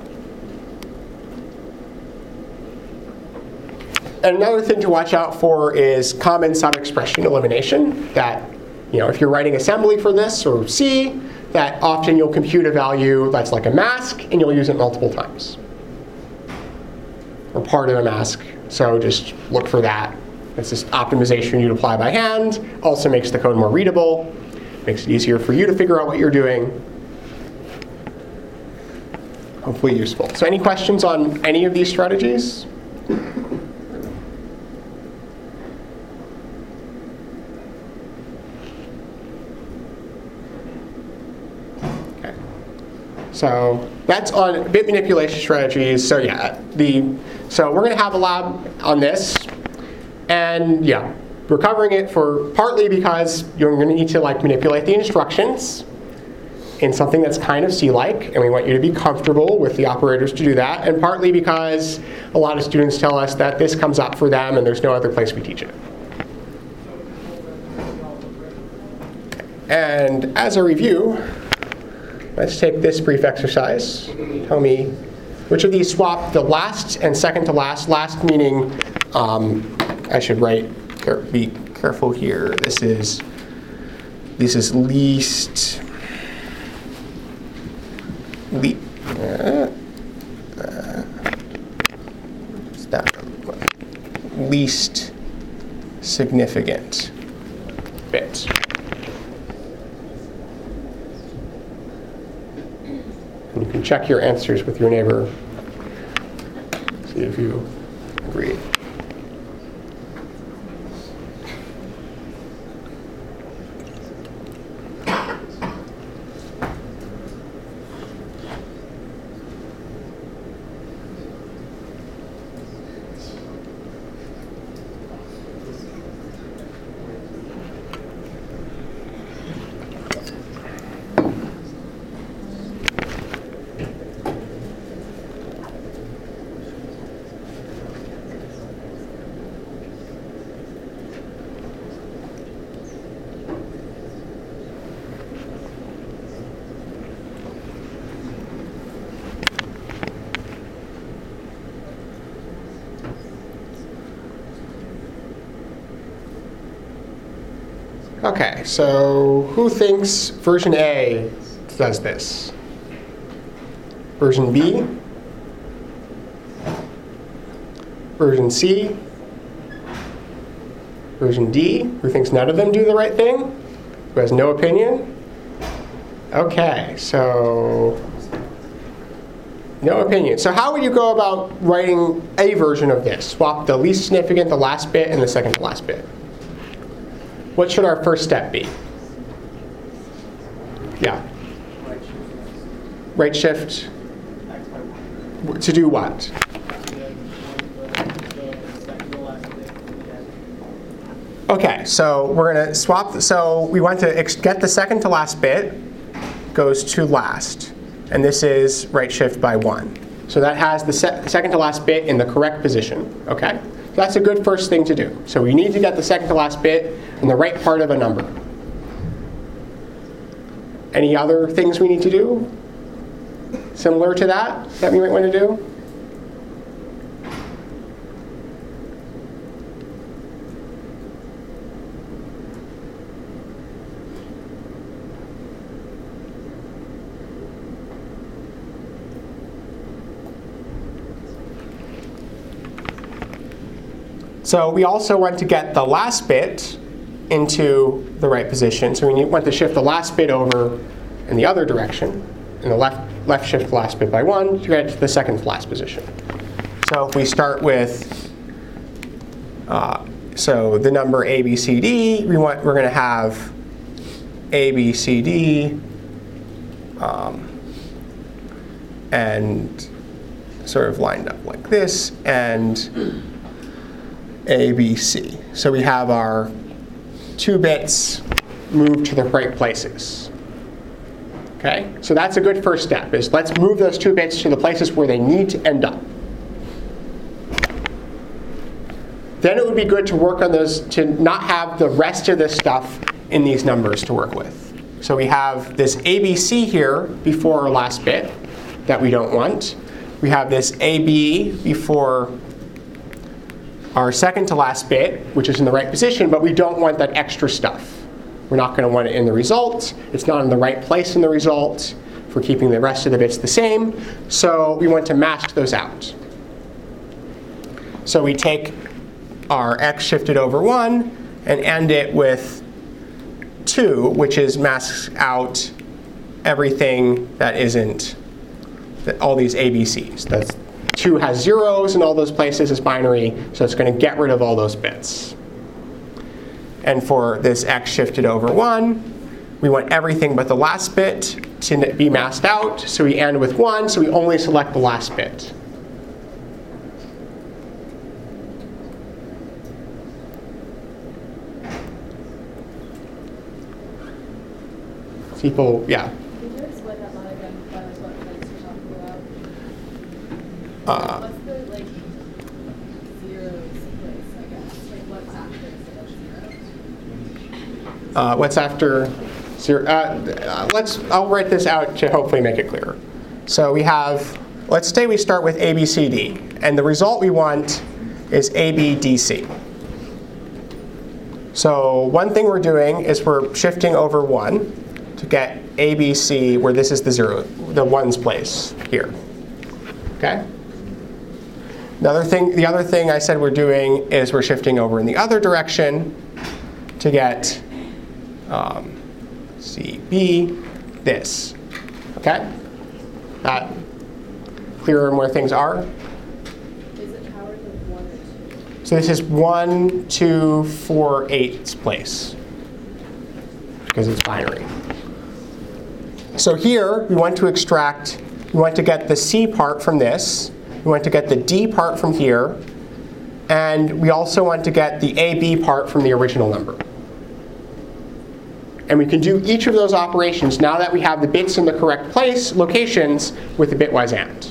Speaker 1: And another thing to watch out for is common sub-expression elimination. That, you know, if you're writing assembly for this or C, that often you'll compute a value that's like a mask, and you'll use it multiple times, or part of a mask. So just look for that. It's this optimization you'd apply by hand. Also makes the code more readable. Makes it easier for you to figure out what you're doing. Hopefully useful. So any questions on any of these strategies? So that's on bit manipulation strategies. So yeah, the so we're going to have a lab on this, and yeah, we're covering it for partly because you're going to need to like manipulate the instructions in something that's kind of C-like, and we want you to be comfortable with the operators to do that, and partly because a lot of students tell us that this comes up for them and there's no other place we teach it. And as a review, let's take this brief exercise. Tell me which of these swap the last and second to last. Last meaning, um, I should write, be careful here. This is, this is least, le, uh, uh, that, least significant bit. And you can check your answers with your neighbor. See if you agree. Okay, so who thinks version A does this? Version B? Version C? Version D? Who thinks none of them do the right thing? Who has no opinion? Okay, so no opinion. So how would you go about writing a version of this? Swap the least significant, the last bit, and the second to last bit. What should our first step be? Yeah. Right shift. To do what? Okay, so we're going to swap. So we want to ex get the second to last bit goes to last. And this is right shift by one. So that has the se second to last bit in the correct position. Okay? So that's a good first thing to do. So we need to get the second to last bit in the right part of a number. Any other things we need to do? Similar to that, that we might want to do? So we also want to get the last bit into the right position. So we want to shift the last bit over in the other direction, in the left, left shift the last bit by one to get to the second to last position. So if we start with, uh, so the number A, B, C, D, we want, we're going to have A, B, C, D, um, and sort of lined up like this, and A, B, C. So we have our two bits moved to the right places. Okay? So that's a good first step, is let's move those two bits to the places where they need to end up. Then it would be good to work on those, to not have the rest of this stuff in these numbers to work with. So we have this A B C here before our last bit that we don't want. We have this A B before our second to last bit, which is in the right position, but we don't want that extra stuff. We're not going to want it in the result. It's not in the right place in the result. If we're keeping the rest of the bits the same. So we want to mask those out. So we take our x shifted over one and end it with two, which is masks out everything that isn't, that all these A B Cs. That's two has zeros in all those places, is binary, so it's going to get rid of all those bits. And for this x shifted over one, we want everything but the last bit to be masked out, so we end with one, so we only select the last bit. People, yeah.
Speaker 6: Could you explain that line again? That was what Mike's talking about.
Speaker 1: Uh,
Speaker 6: What's the like zeros place, I guess? Like what's after zero?
Speaker 1: uh, what's after zero? Uh, let's. I'll write this out to hopefully make it clearer. So we have. Let's say we start with A, B, C, D, and the result we want is A, B, D, C. So one thing we're doing is we're shifting over one to get A, B, C, where this is the zero, the ones place here. Okay? Another thing, the other thing I said we're doing is we're shifting over in the other direction to get um, C, B, this. Okay? That clearer on where things are?
Speaker 6: Is it powered with one or two?
Speaker 1: So this is one, two, four, eight's place, because it's binary. So here, we want to extract, we want to get the C part from this, we want to get the D part from here, and we also want to get the A B part from the original number. And we can do each of those operations now that we have the bits in the correct place, locations, with the bitwise AND.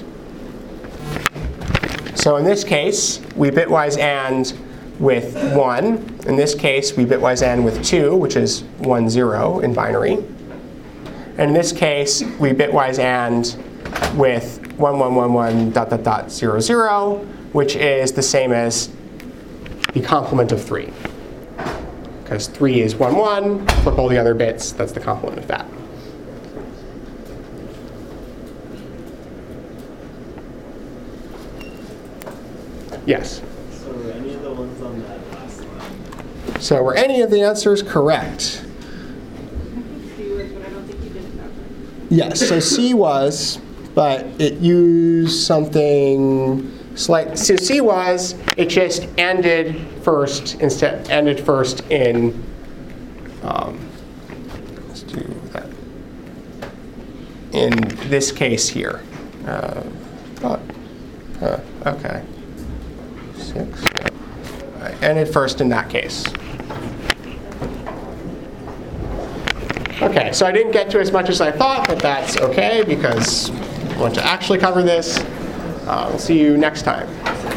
Speaker 1: So in this case, we bitwise AND with one. In this case, we bitwise AND with two, which is one, zero in binary. And in this case, we bitwise AND with one, one, one, one, dot, dot, dot, zero, zero, which is the same as the complement of three. Because three is one, one, flip all the other bits, that's the complement of that. Yes?
Speaker 11: So were any of the ones on that last line?
Speaker 1: So were any of the answers correct? Yes, so C was, but it used something slight. So C was, it just ended first instead, ended first in, um, let's do that, in this case here. Uh, oh, huh, okay. Six, yep. I ended first in that case. Okay, so I didn't get to as much as I thought, but that's okay because I want to actually cover this. Uh, we'll see you next time.